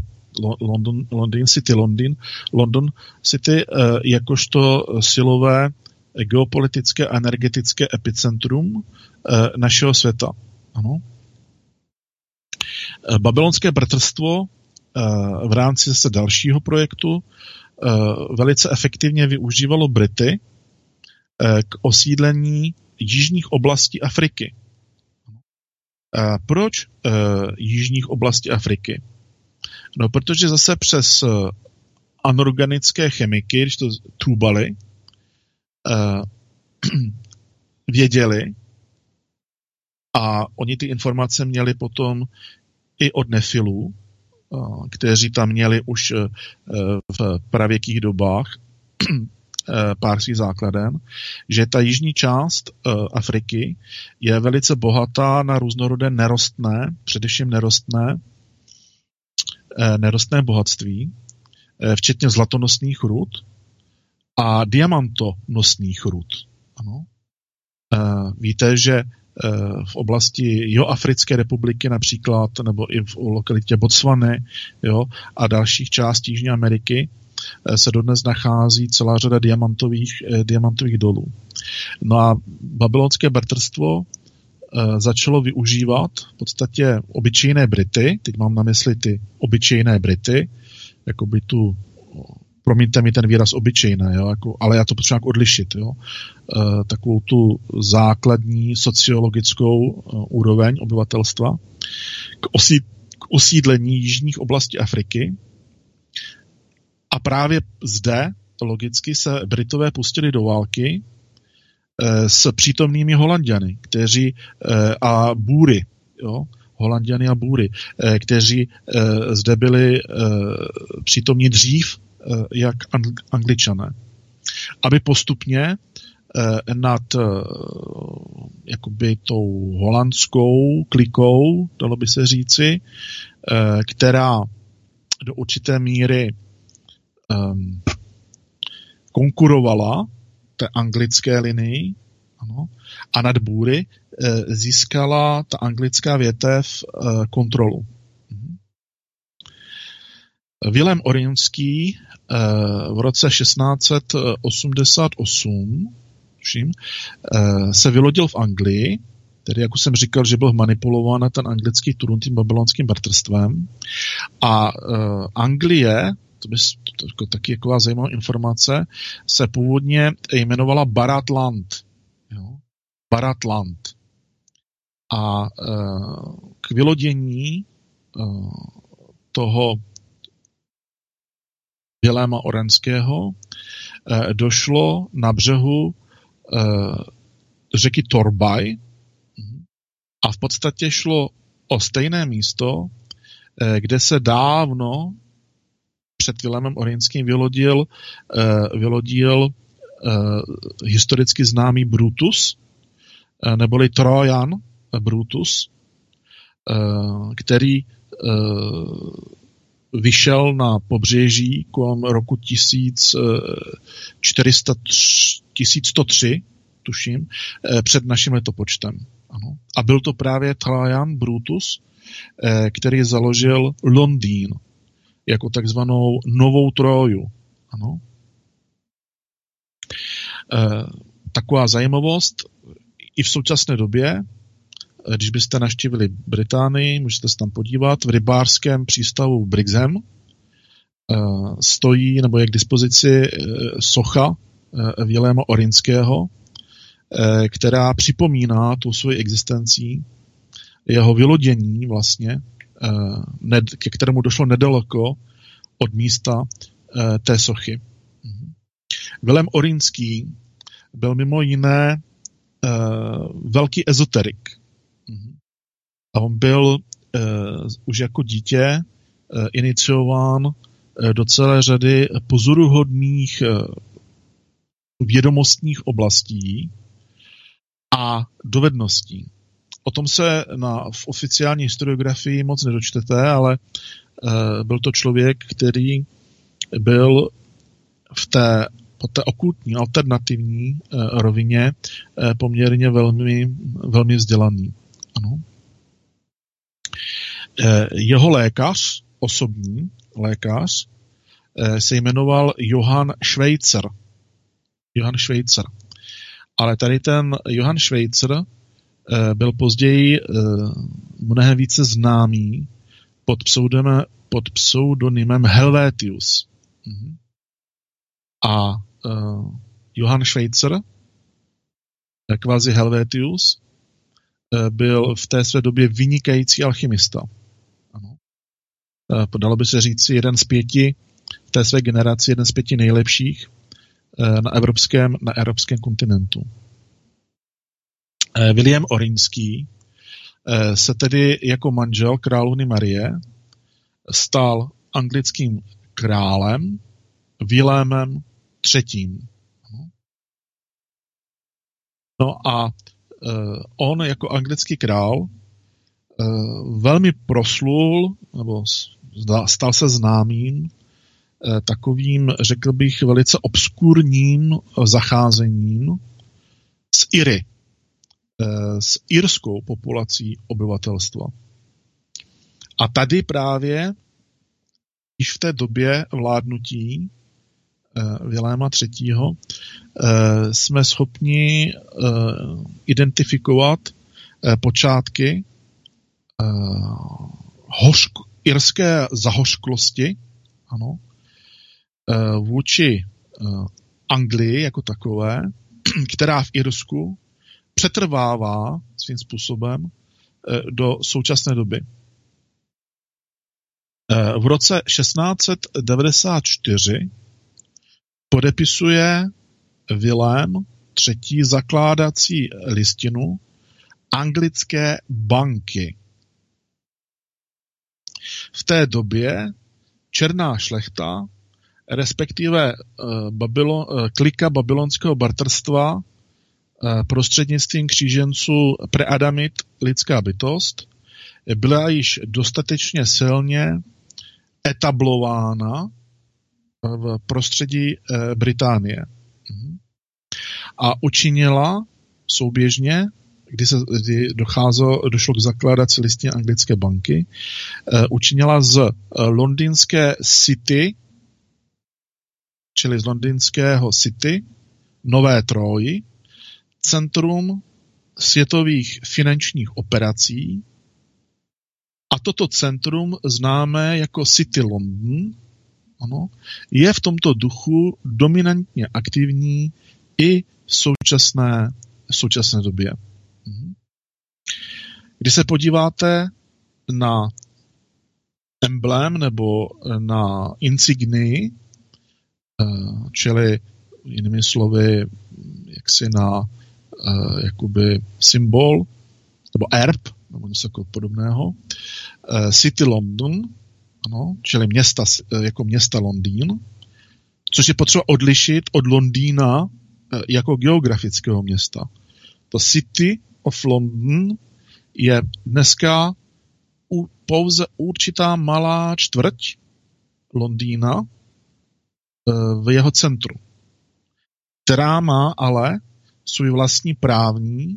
London City jakožto silové geopolitické a energetické epicentrum našeho světa. Ano. Babylonské bratrstvo v rámci zase dalšího projektu velice efektivně využívalo Brity k osídlení jižních oblastí Afriky. Proč jižních oblastí Afriky? No, protože zase přes anorganické chemiky, když to trubali, věděli a oni ty informace měli potom i od Nefilů, kteří tam měli už v pravěkých dobách pár svých základen, že ta jižní část Afriky je velice bohatá na různorodé nerostné, především nerostné bohatství, včetně zlatonosných rud a diamantonosných rud. Ano. Víte, že v oblasti Jihoafrické republiky například, nebo i v lokalitě Botswany, jo, a dalších částí Jižní Ameriky se dodnes nachází celá řada diamantových dolů. No a babylonské bratrstvo začalo využívat v podstatě obyčejné Brity, teď mám na mysli ty obyčejné Brity, jako by tu, promiňte mi ten výraz obyčejné, jo, jako, ale já to potřebuji jak odlišit, jo, takovou tu základní sociologickou úroveň obyvatelstva k osídlení jižních oblastí Afriky. A právě zde logicky se Britové pustili do války s přítomnými Holanďany, kteří a Bůry, jo, Holanďany a Bůry, kteří zde byli přítomní dřív jak Angličané. Aby postupně nad jakoby tou holandskou klikou, dalo by se říci, která do určité míry konkurovala té anglické linii, ano, a nad Bůry získala ta anglická větev kontrolu. Vilém Orjánský v roce 1688 se vylodil v Anglii, tedy, jak už jsem říkal, že byl manipulován ten anglický trůn tím babylonským bratrstvem. A Anglie, to by taky jako zajímavá informace, se původně jmenovala Baratland. Jo? Baratland. A k vylodění toho Viléma Orjánského došlo na břehu řeky Torbay a v podstatě šlo o stejné místo, kde se dávno před Vilémem Orjánským vylodil historicky známý Brutus, neboli Trojan Brutus, který vyšel na pobřeží kolem roku 1103, tuším, před naším letopočtem. Ano. A byl to právě Trajan Brutus, který založil Londýn jako takzvanou novou Troju. Ano. Taková zajímavost i v současné době, když byste navštívili Británii, můžete se tam podívat, v rybářském přístavu Brixham stojí, nebo je k dispozici socha Viléma Orjánského, která připomíná tu svoji existencí, jeho vylodění vlastně, ke kterému došlo nedaleko od místa té sochy. Vilém Orjánský byl mimo jiné velký ezoterik. A on byl už jako dítě iniciován do celé řady pozoruhodných vědomostních oblastí a dovedností. O tom se v oficiální historiografii moc nedočtete, ale byl to člověk, který byl po té okultní, alternativní rovině poměrně velmi vzdělaný. Ano. Jeho lékař, osobní lékař, se jmenoval Johann Schweitzer. Ale tady ten Johann Schweitzer byl později mnohem více známý pod pseudonymem Helvétius. A Johann Schweitzer, kvazi Helvétius, byl v té své době vynikající alchymista. Ano. Dalo by se říct jeden z 5 v té své generaci, jeden z 5 nejlepších na evropském kontinentu. William Orynský se tedy jako manžel královny Marie stal anglickým králem Vilémem III. No a on jako anglický král velmi proslul, nebo stal se známým takovým, řekl bych, velice obskurním zacházením s Iry, s irskou populací obyvatelstva. A tady právě již v té době vládnutí Viléma III. Jsme schopni identifikovat počátky irské zahořklosti, ano, vůči Anglii jako takové, která v Irsku přetrvává svým způsobem do současné doby. V roce 1694 podepisuje Vilém III. Zakládací listinu anglické banky. V té době černá šlechta, respektive klika babylonského bratrstva prostřednictvím kříženců preadamit lidská bytost, byla již dostatečně silně etablována v prostředí Británie. A učinila souběžně, kdy došlo k zakládací listině anglické banky, učinila z londýnské City, čili z londýnského City, Nové Tróji, centrum světových finančních operací, a toto centrum známé jako City London, ano, je v tomto duchu dominantně aktivní i v současné době. Když se podíváte na emblém nebo na insignii, čili jinými slovy jaksi na jakoby symbol nebo erb nebo něco podobného, City London, ano, čili jako města Londýn, což je potřeba odlišit od Londýna jako geografického města. To City of London je dneska pouze určitá malá čtvrť Londýna v jeho centru, která má ale svůj vlastní právní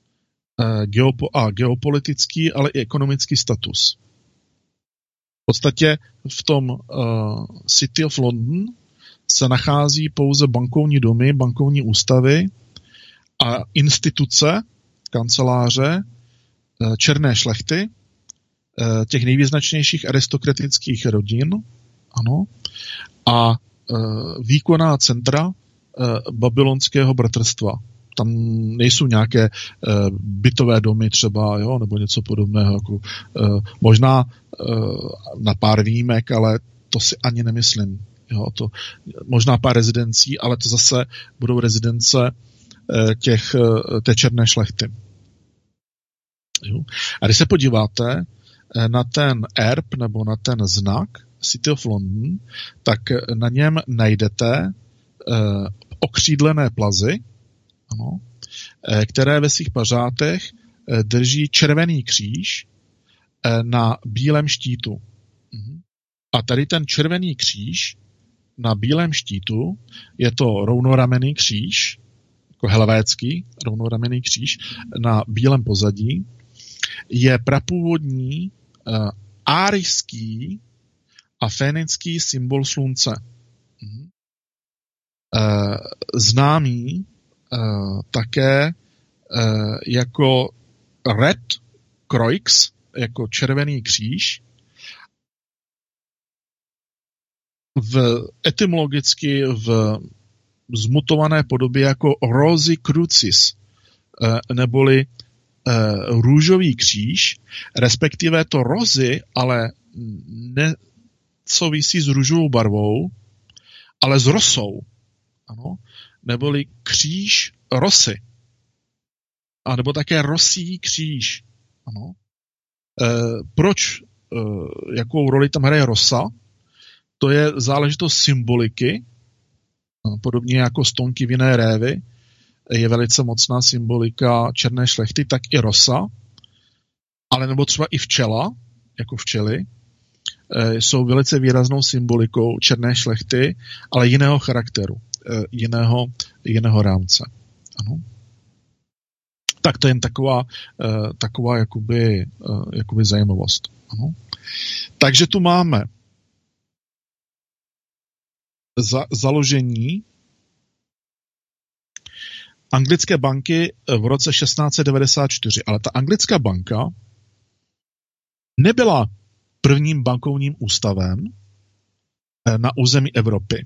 geopolitický, ale i ekonomický status. V podstatě v tom City of London se nachází pouze bankovní domy, bankovní ústavy a instituce, kanceláře černé šlechty, těch nejvýznačnějších aristokratických rodin, ano, a výkonná centra babylonského bratrstva. Tam nejsou nějaké bytové domy třeba, jo, nebo něco podobného. Jako, možná na pár výjimek, ale to si ani nemyslím. Jo, možná pár rezidencí, ale to zase budou rezidence té černé šlechty. Jo. A když se podíváte na ten erb nebo na ten znak City of London, tak na něm najdete okřídlené plazy, ano, které ve svých pařátech drží červený kříž na bílém štítu. A tady ten červený kříž na bílém štítu je to rovnoramenný kříž, jako helvétský rovnoramenný kříž na bílém pozadí, je prapůvodní árijský a fénický symbol slunce. Známý také jako Red Croix, jako červený kříž, etymologicky v zmutované podobě jako Rosi Crucis, neboli růžový kříž, respektive to rozy, ale nesouvisí s růžovou barvou, ale s rosou. Ano? Neboli kříž rosy. A nebo také rosí kříž. Ano? Proč? Jakou roli tam hraje rosa? To je záležitost symboliky, podobně jako stonky vinné révy, je velice mocná symbolika černé šlechty, tak i rosa, ale nebo třeba i včela, jako včely, jsou velice výraznou symbolikou černé šlechty, ale jiného charakteru, jiného rámce. Ano. Tak to je jen taková jakoby zajímavost. Ano. Takže tu máme založení anglické banky v roce 1694. Ale ta anglická banka nebyla prvním bankovním ústavem na území Evropy.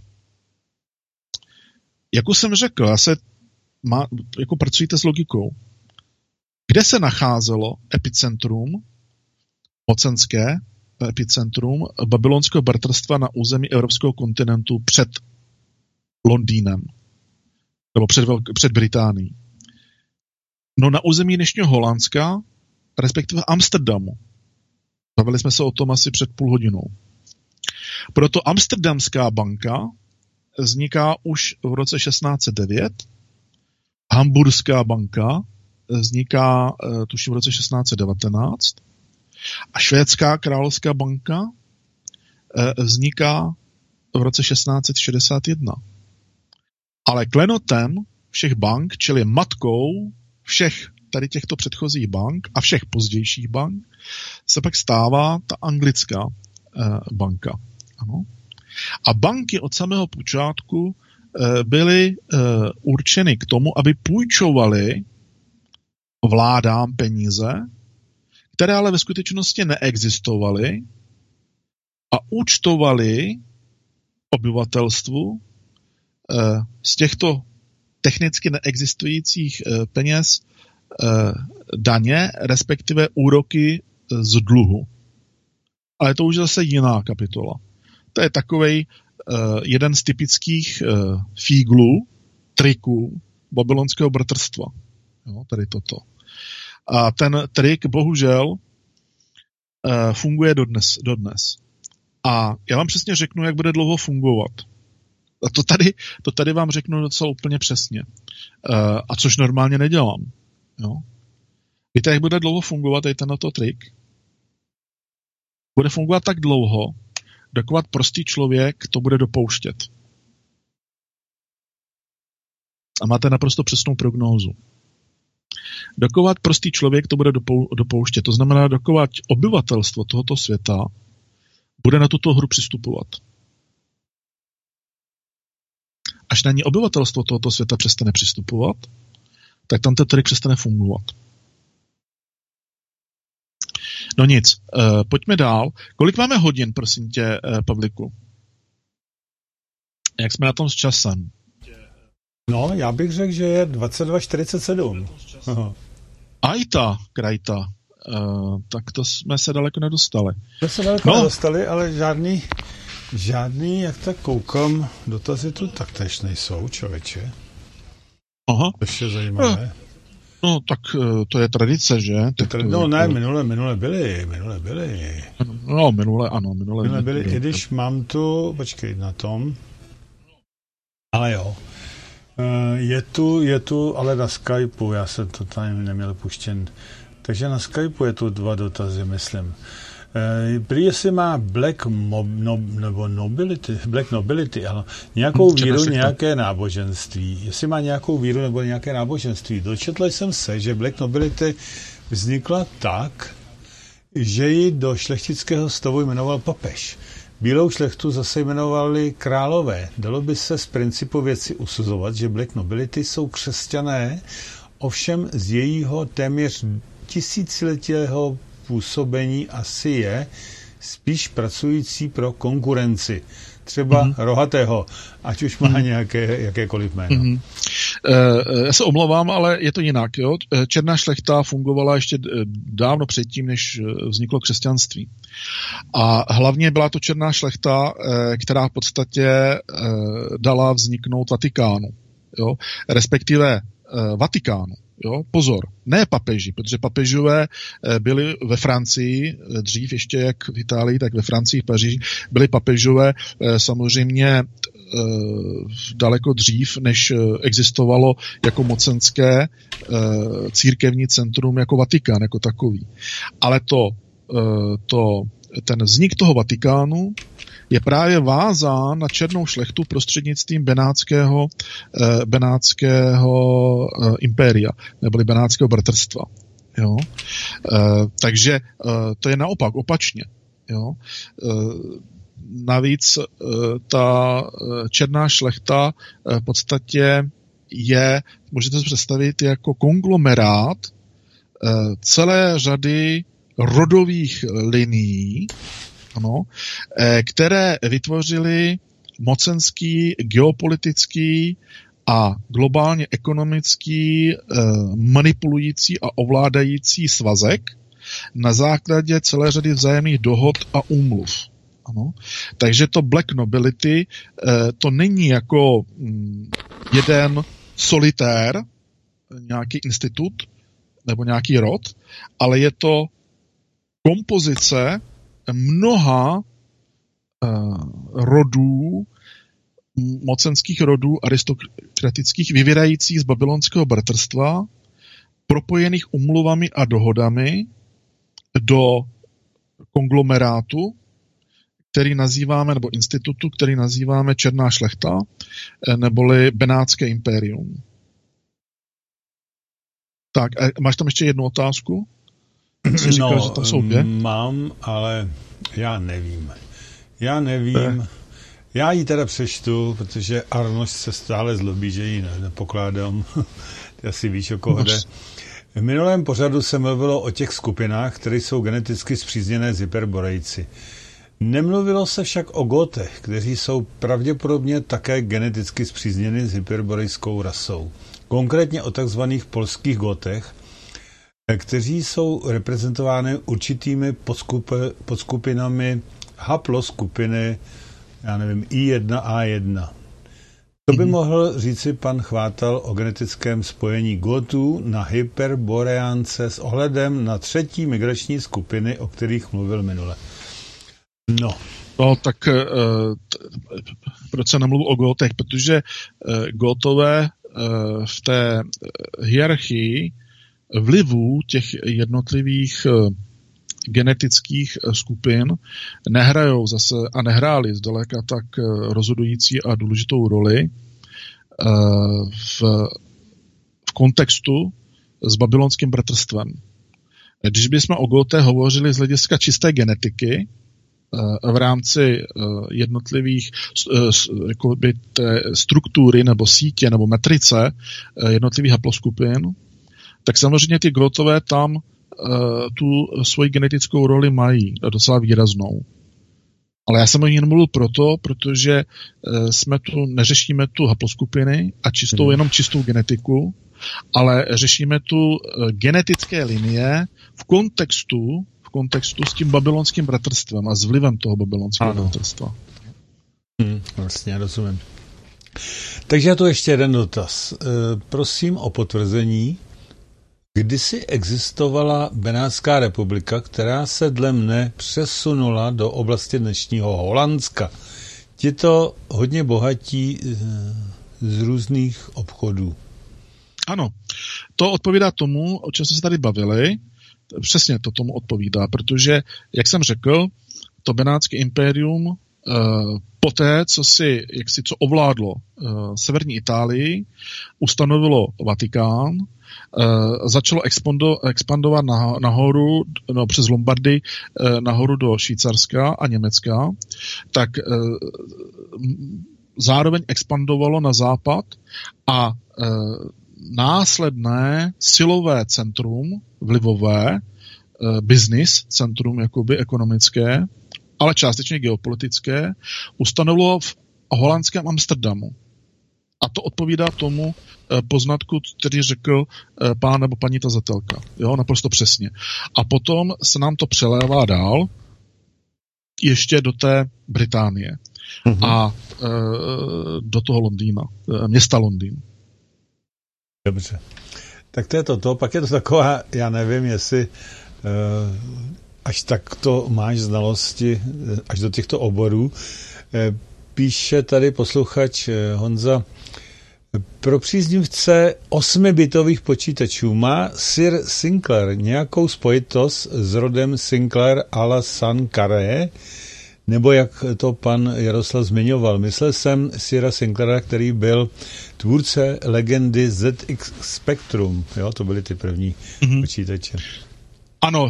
Jak už jsem řekl, jako pracujete s logikou. Kde se nacházelo epicentrum, mocenské epicentrum babylonského bratrstva na území evropského kontinentu před Londýnem? Nebo před Británií. No na území dnešního Holandska, respektive Amsterdamu. Bavili jsme se o tom asi před půl hodinou. Proto Amsterdamská banka vzniká už v roce 1609, Hamburská banka vzniká tuším v roce 1619 a Švédská královská banka vzniká v roce 1661. Ale klenotem všech bank, čili matkou všech tady těchto předchozích bank a všech pozdějších bank, se pak stává ta anglická banka. Ano. A banky od samého počátku byly určeny k tomu, aby půjčovaly vládám peníze, které ale ve skutečnosti neexistovaly a účtovaly obyvatelstvu z těchto technicky neexistujících peněz daně, respektive úroky z dluhu. Ale to už je zase jiná kapitola. To je takovej jeden z typických fíglů, triků babylonského bratrstva. Jo, tady toto. A ten trik bohužel funguje dodnes. A já vám přesně řeknu, jak bude dlouho fungovat. A to tady vám řeknu docela úplně přesně. A což normálně nedělám. Jo? Víte, jak bude dlouho fungovat tady tento trik? Bude fungovat tak dlouho, dokud prostý člověk to bude dopouštět. A máte naprosto přesnou prognózu. Dokud prostý člověk to bude dopouštět. To znamená, dokud obyvatelstvo tohoto světa bude na tuto hru přistupovat. Až na ní obyvatelstvo tohoto světa přestane přistupovat, tak tam ten trik přestane fungovat. No nic, pojďme dál. Kolik máme hodin, prosím tě, Pavliku? Jak jsme na tom s časem? No, já bych řekl, že je 22:47. Ajta, krajta. Tak to jsme se daleko nedostali. To se daleko nedostali, ale žádný, jak tak koukám, dotazy tu taktéž nejsou, člověče. Aha. To je zajímavé. No, tak to je tradice, že? Minule byly. No, minule byly, i když mám tu, počkej na tom, ale jo. Je tu, ale na Skypeu, já jsem to tady neměl puštěn. Takže na Skypeu je tu 2 dotazy, myslím. Prý jestli má Black Nobility, ano, nějakou víru, nějaké náboženství. Jestli má nějakou víru nebo nějaké náboženství. Dočetl jsem se, že Black Nobility vznikla tak, že ji do šlechtického stavu jmenoval papež. Bílou šlechtu zase jmenovali králové. Dalo by se z principu věci usuzovat, že Black Nobility jsou křesťané, ovšem z jejího téměř tisíciletého působení asi je spíš pracující pro konkurenci. třeba rohatého, ať už má jakékoliv jméno. Já se omlouvám, ale je to jinak. Jo? Černá šlechta fungovala ještě dávno předtím, než vzniklo křesťanství. A hlavně byla to černá šlechta, která v podstatě dala vzniknout Vatikánu. Jo? Respektive Vatikánu. Jo? Pozor, ne papeži, protože papežové byli ve Francii, dřív ještě jak v Itálii, tak ve Francii, v Paříži, byli papežové samozřejmě daleko dřív, než existovalo jako mocenské církevní centrum jako Vatikán, jako takový. Ale ten vznik toho Vatikánu je právě vázán na černou šlechtu prostřednictvím benátského impéria, neboli benátského bratrstva. Jo? Takže to je naopak, opačně. Jo? Navíc ta černá šlechta v podstatě je, můžete si představit, jako konglomerát celé řady rodových linií, ano, které vytvořily mocenský, geopolitický a globálně ekonomický manipulující a ovládající svazek na základě celé řady vzájemných dohod a úmluv. Ano. Takže to Black Nobility to není jako jeden solitér, nějaký institut nebo nějaký rod, ale je to kompozice mnoha rodů, mocenských rodů aristokratických, vyvírajících z babylonského bratrstva, propojených umluvami a dohodami do konglomerátu, který nazýváme, nebo institutu, který nazýváme Černá šlechta, neboli Benátské impérium. Tak, máš tam ještě jednu otázku? Říkal, že tam jsou dvě? Mám, ale já nevím. Já ji teda přečtu, protože Arnoš se stále zlobí, že ji nepokládám. Ty asi víš, o koho jde. V minulém pořadu se mluvilo o těch skupinách, které jsou geneticky spřízněné s Hyperborejci. Nemluvilo se však o Gótech, kteří jsou pravděpodobně také geneticky spřízněni s hyperborejskou rasou. Konkrétně o takzvaných polských Gótech, kteří jsou reprezentovány určitými podskupinami haploskupiny, já nevím, I1A1. To by mohl říci pan Chvátal o genetickém spojení Gótů na Hyperboreánce s ohledem na třetí migrační skupiny, o kterých mluvil minule. No, tak proč se nemluví o Gótech? Protože Gótové v té hierarchii vlivů těch jednotlivých genetických skupin nehrajou zase a nehráli zdaleka tak rozhodující a důležitou roli v kontextu s babylonským bratrstvem. Když bychom o Gótech hovořili z hlediska čisté genetiky, v rámci jednotlivých jakoby té struktury nebo sítě nebo metrice jednotlivých haploskupin, tak samozřejmě ty Gótové tam tu svoji genetickou roli mají docela výraznou. Ale já jsem o ní nemluvil protože neřešíme tu haploskupiny a jenom čistou genetiku, ale řešíme tu genetické linie v kontextu s tím babylonským bratrstvem a s vlivem toho babylonského bratrstva. Vlastně, rozumím. Takže je tu ještě jeden dotaz. Prosím o potvrzení. Kdysi existovala Benátská republika, která se dle mne přesunula do oblasti dnešního Holandska. Tito hodně bohatí z různých obchodů. Ano, to odpovídá tomu, o čem jsme se tady bavili. Přesně to tomu odpovídá, protože, jak jsem řekl, to Benátské impérium poté, co ovládlo severní Itálii, ustanovilo Vatikán, začalo expandovat nahoru, přes Lombardy nahoru do Švýcarska a Německa, tak zároveň expandovalo na západ a následné silové centrum, vlivové, business centrum jakoby ekonomické, ale částečně geopolitické, ustanovilo v holandském Amsterdamu. A to odpovídá tomu poznatku, který řekl pán nebo paní tazatelka. Jo, naprosto přesně. A potom se nám to přelévá dál ještě do té Británie a do toho Londýna, města Londýn. Dobře. Tak to je to. Pak je to taková, já nevím, jestli až tak to máš znalosti, až do těchto oborů. Píše tady posluchač Honza, pro příznivce 8-bitových počítačů má Sir Sinclair nějakou spojitost s rodem Sinclair a la Sankaré, nebo jak to pan Jaroslav zmiňoval. Myslel jsem Sira Sinclaira, který byl tvůrce legendy ZX Spectrum. Jo, to byly ty první počítače. Ano,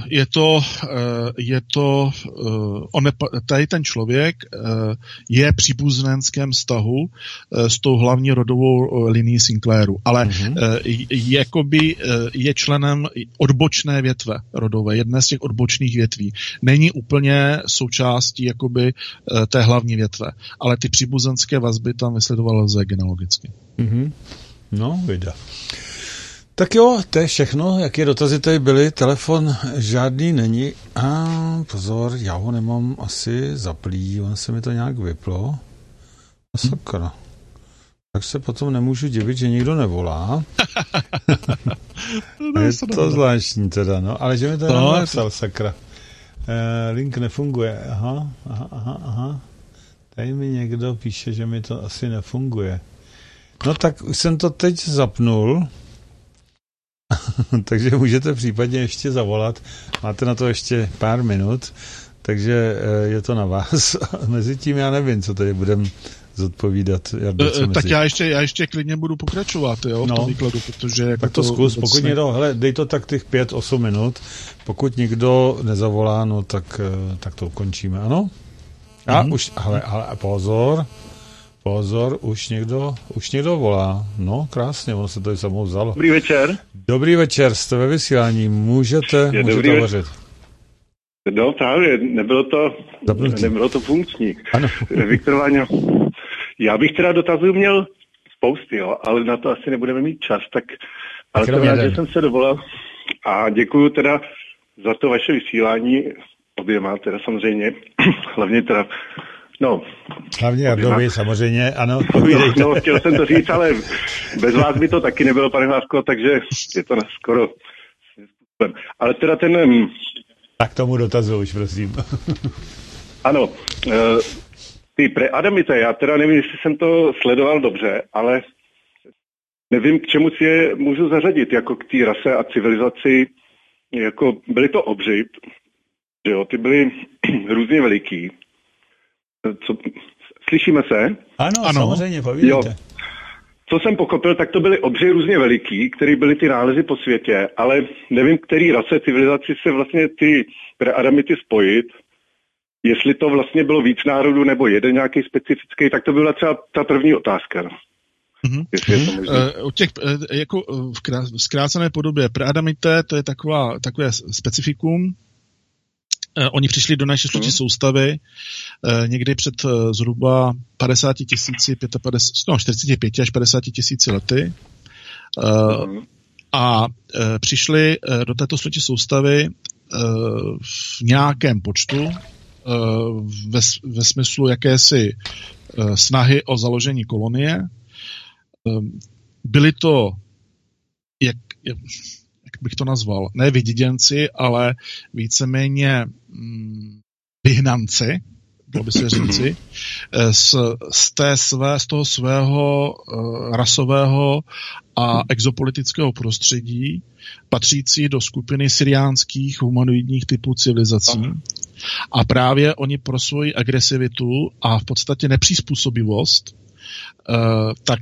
tady ten člověk je příbuzenském vztahu s tou hlavní rodovou linií Sinclairu, ale jakoby je členem odbočné větve rodové, jedné z těch odbočných větví. Není úplně součástí jakoby té hlavní větve, ale ty příbuzenské vazby tam vysledoval lze genealogicky. No, vida. Tak jo, to je všechno. Jaké dotazy tady byly? Telefon žádný není. A pozor, já ho nemám asi zaplý, on se mi to nějak vyplo. A sakra. Tak se potom nemůžu divit, že nikdo nevolá. Je to zvláštní teda, no. Ale že mi to napsal, sakra. Link nefunguje. Aha. Tady mi někdo píše, že mi to asi nefunguje. No tak už jsem to teď zapnul. Takže můžete případně ještě zavolat. Máte na to ještě pár minut, takže je to na vás. Mezitím já nevím, co tady budeme zodpovídat. Tak já ještě klidně budu pokračovat, jo, v tom výkladu, protože... Jako tak to zkus, pokud někdo, dej to tak těch 5-8 minut, pokud nikdo nezavolá, no tak to ukončíme, ano? A už, ale pozor, už někdo volá. No, krásně, ono se to i samou vzalo. Dobrý večer. Dobrý večer, jste ve vysílání, můžete hovořit. No právě, nebylo to funkční. Ano. Viktor Váňa, já bych teda dotazů měl spousty, jo, ale na to asi nebudeme mít čas, ale jsem rád, že jsem se dovolal a děkuju teda za to vaše vysílání, oběma teda samozřejmě, hlavně teda Hlavně Jardovi, samozřejmě, ano. No, chtěl jsem to říct, ale bez vás by to taky nebylo, pane Hlásko, takže je to skoro. Ale teda Tak tomu dotazu už, prosím. Ano, ty preadamité, já teda nevím, jestli jsem to sledoval dobře, ale nevím, k čemu si je můžu zařadit, jako k té rase a civilizaci, jako byly to obři, že jo, ty byly různě veliký. Slyšíme se? Ano, samozřejmě, povídejte. Jo. Co jsem pochopil, tak to byly obři různě veliký, který byly ty nálezy po světě, ale nevím, který rase civilizaci se vlastně ty preadamity spojit. Jestli to vlastně bylo víc národů nebo jeden nějaký specifický, tak to byla třeba ta první otázka. No. U těch, jako v zkrácené podobě preadamité, to je takové specifikum. Oni přišli do naší sluneční soustavy někdy před zhruba 45 až 50 tisíci lety a přišli do této sluneční soustavy v nějakém počtu ve smyslu jakési snahy o založení kolonie. Byli to, jak bych to nazval, ne vyděděnci, ale víceméně vyhnanci, dalo by se říci, z toho svého rasového a exopolitického prostředí, patřící do skupiny syriánských humanoidních typů civilizací. A právě oni pro svoji agresivitu a v podstatě nepřizpůsobivost, tak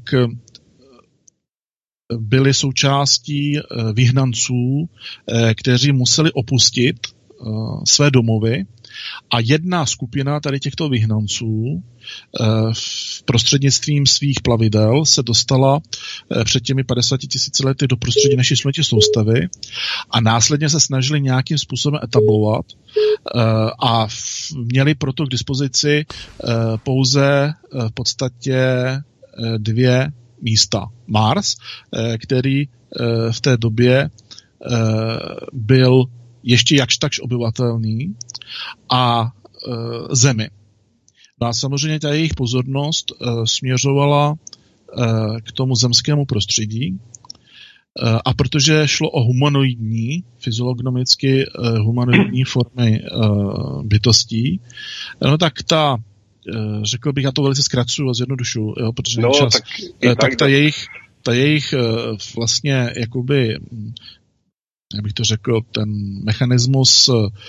byli součástí vyhnanců, kteří museli opustit své domovy a jedna skupina tady těchto vyhnanců prostřednictvím svých plavidel se dostala před těmi 50 000 lety do prostředí naší sluneční soustavy a následně se snažili nějakým způsobem etablovat a měli proto k dispozici pouze v podstatě 2 místa. Mars, který v té době byl ještě jakž takž obyvatelný, a Zemi. No a samozřejmě ta jejich pozornost směřovala k tomu zemskému prostředí, a protože šlo o humanoidní, fyziognomicky humanoidní formy bytostí, no tak řekl bych, já to velice zkracuju a zjednodušuju, jo, protože čas, tak ta jejich vlastně jakoby, jak bych to řekl, ten mechanismus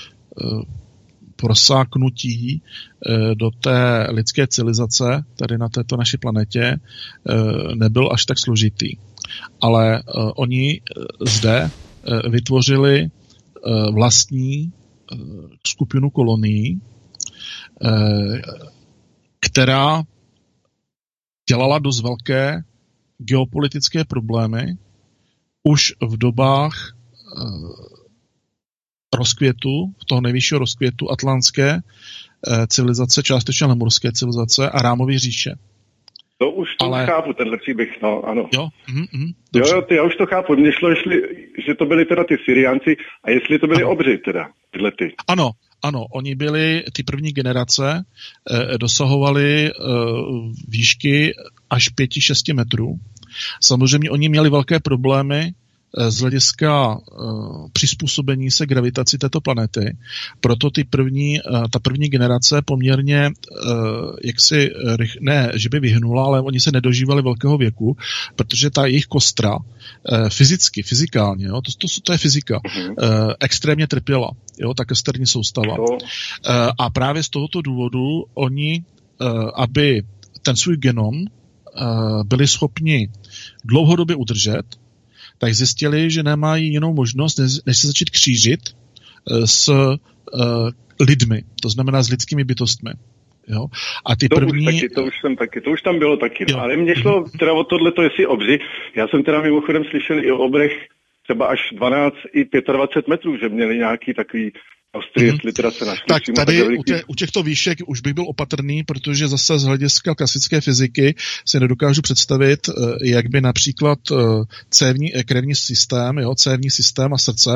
prosáknutí do té lidské civilizace, tady na této naší planetě, nebyl až tak složitý. Ale oni zde vytvořili vlastní skupinu kolonií, která dělala dost velké geopolitické problémy už v dobách rozkvětu, toho nejvyššího rozkvětu atlantské civilizace, částečně lemurské civilizace a Rámovy říše. To už chápu, tenhle příběh, no, ano. Jo, já už to chápu. Mně šlo, že to byli teda ty Syriánci a jestli to byli obři teda, tyhle ty. Ano, oni byli, ty první generace, dosahovali výšky až 5-6 metrů. Samozřejmě oni měli velké problémy z hlediska přizpůsobení se gravitaci této planety. Proto ta první generace poměrně ne, že by vyhnula, ale oni se nedožívali velkého věku, protože ta jejich kostra fyzikálně, jo, to je fyzika, extrémně trpěla, jo, ta kosterní soustava. A právě z tohoto důvodu oni, aby ten svůj genom byli schopni dlouhodobě udržet, tak zjistili, že nemají jinou možnost, než se začít křížit s lidmi, to znamená s lidskými bytostmi. Jo? A ty první... To už tam bylo taky. Jo. Ale mě šlo teda o tohleto, jestli obři. Já jsem teda mimochodem slyšel i o obrech třeba až 12 i 25 metrů, že měli nějaký takový ostry, jestli teda se našli. Tak tady u těchto výšek už bych byl opatrný, protože zase z hlediska klasické fyziky si nedokážu představit, jak by například krevní systém, jo, cévní systém a srdce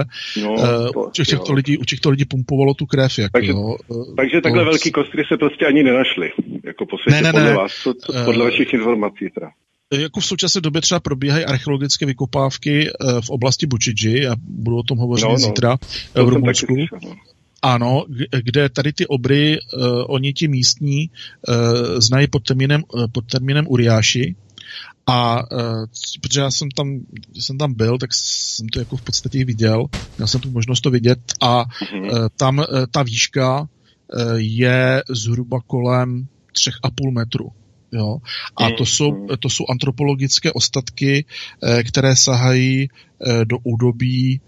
u těchto lidí pumpovalo tu krev. Takže takhle velký kostry se prostě ani nenašly, jako po světě, podle vás, podle vašich informací teda. Jako v současné době třeba probíhají archeologické vykopávky v oblasti Bučidži, a budu o tom hovořit zítra v Rumunsku. Ano, kde tady ty obry, oni ti místní znají pod termínem Uriáši, a protože já jsem tam byl, tak jsem to jako v podstatě viděl, měl jsem tu možnost to vidět, a tam ta výška je zhruba kolem 3,5 metru. Jo? A to jsou antropologické ostatky, které sahají do údobí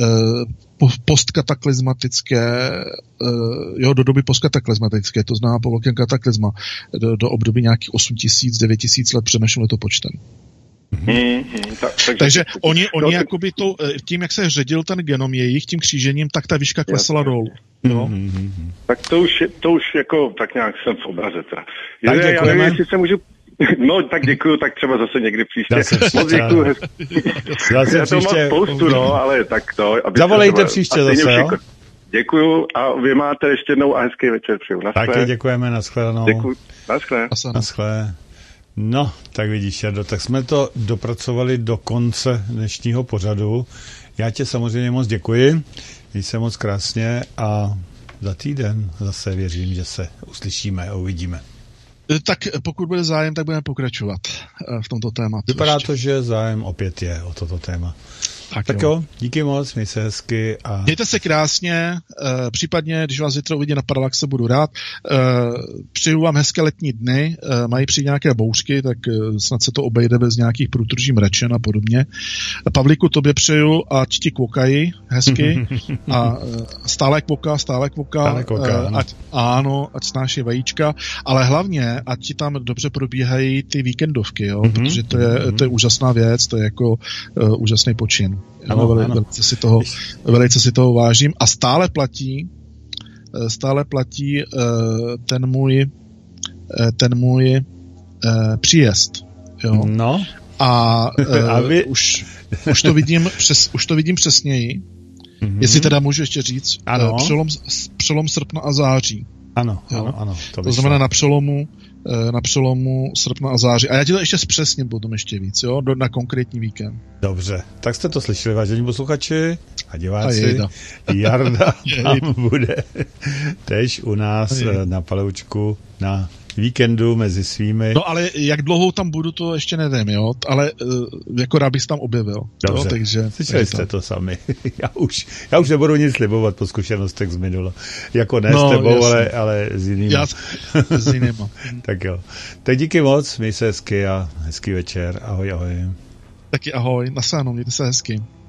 postkataklizmatické, do doby postkataklizmatické, to znamená po velkém kataklizma, do období nějakých 8 000, 9 000 let před naším letopočtem. Takže oni jakoby tím, jak se ředil ten genom jejich, tím křížením, tak ta výška klesala dolů. No. Tak to už jako tak nějak jsem v obraze teda. Já nevím, jestli se můžu... No, tak děkuju, tak třeba zase někdy příště. Moc děkuju. Já to mám spoustu, ale tak to... Zavolejte příště zase, jo? Děkuju a vy máte ještě jednou a hezký večer přeju. Taky děkujeme, nashledanou. Děkuju, naschle. No, tak vidíš, Jardo, tak jsme to dopracovali do konce dnešního pořadu. Já tě samozřejmě moc děkuji, měj se moc krásně a za týden zase věřím, že se uslyšíme a uvidíme. Tak pokud bude zájem, tak budeme pokračovat v tomto tématu. Vypadá to, že zájem opět je o toto téma. Tak jo, díky moc, měj se hezky. A... Mějte se krásně, případně, když vás zítra uvidí na Parallaxe, budu rád. Přeju vám hezké letní dny, mají přijít nějaké bouřky, tak snad se to obejde bez nějakých průtrží mračen a podobně. Pavlíku, tobě přeju, ať ti kvokají hezky a stále kvoká, ať snáší vajíčka, ale hlavně, ať ti tam dobře probíhají ty víkendovky, jo, protože to je úžasná věc, to je jako úžasný počin. Ano. Velice si toho vážím a stále platí ten můj příjezd. Jo. No. A vy... už to vidím přesněji. Jestli teda můžu ještě říct, přelom srpna a září. Ano. To znamená na přelomu srpna a září. A já ti to ještě zpřesním potom ještě víc, jo? Na konkrétní víkend. Dobře, tak jste to slyšeli, vážení posluchači a diváci. Jarda tam bude tež u nás na Paloučku na víkendu mezi svými. No ale jak dlouho tam budu, to ještě nevím, jo, ale jako rád bych se tam objevil. Dobře, jo, takže slyšeli jste to sami. Já už nebudu nic slibovat po zkušenostech z minula. Jako ne s tebou, ale s jinýma. S jinýma. Tak jo. Tak díky moc, měj se hezky a hezký večer. Ahoj. Taky ahoj, nasáno, mějte se hezky.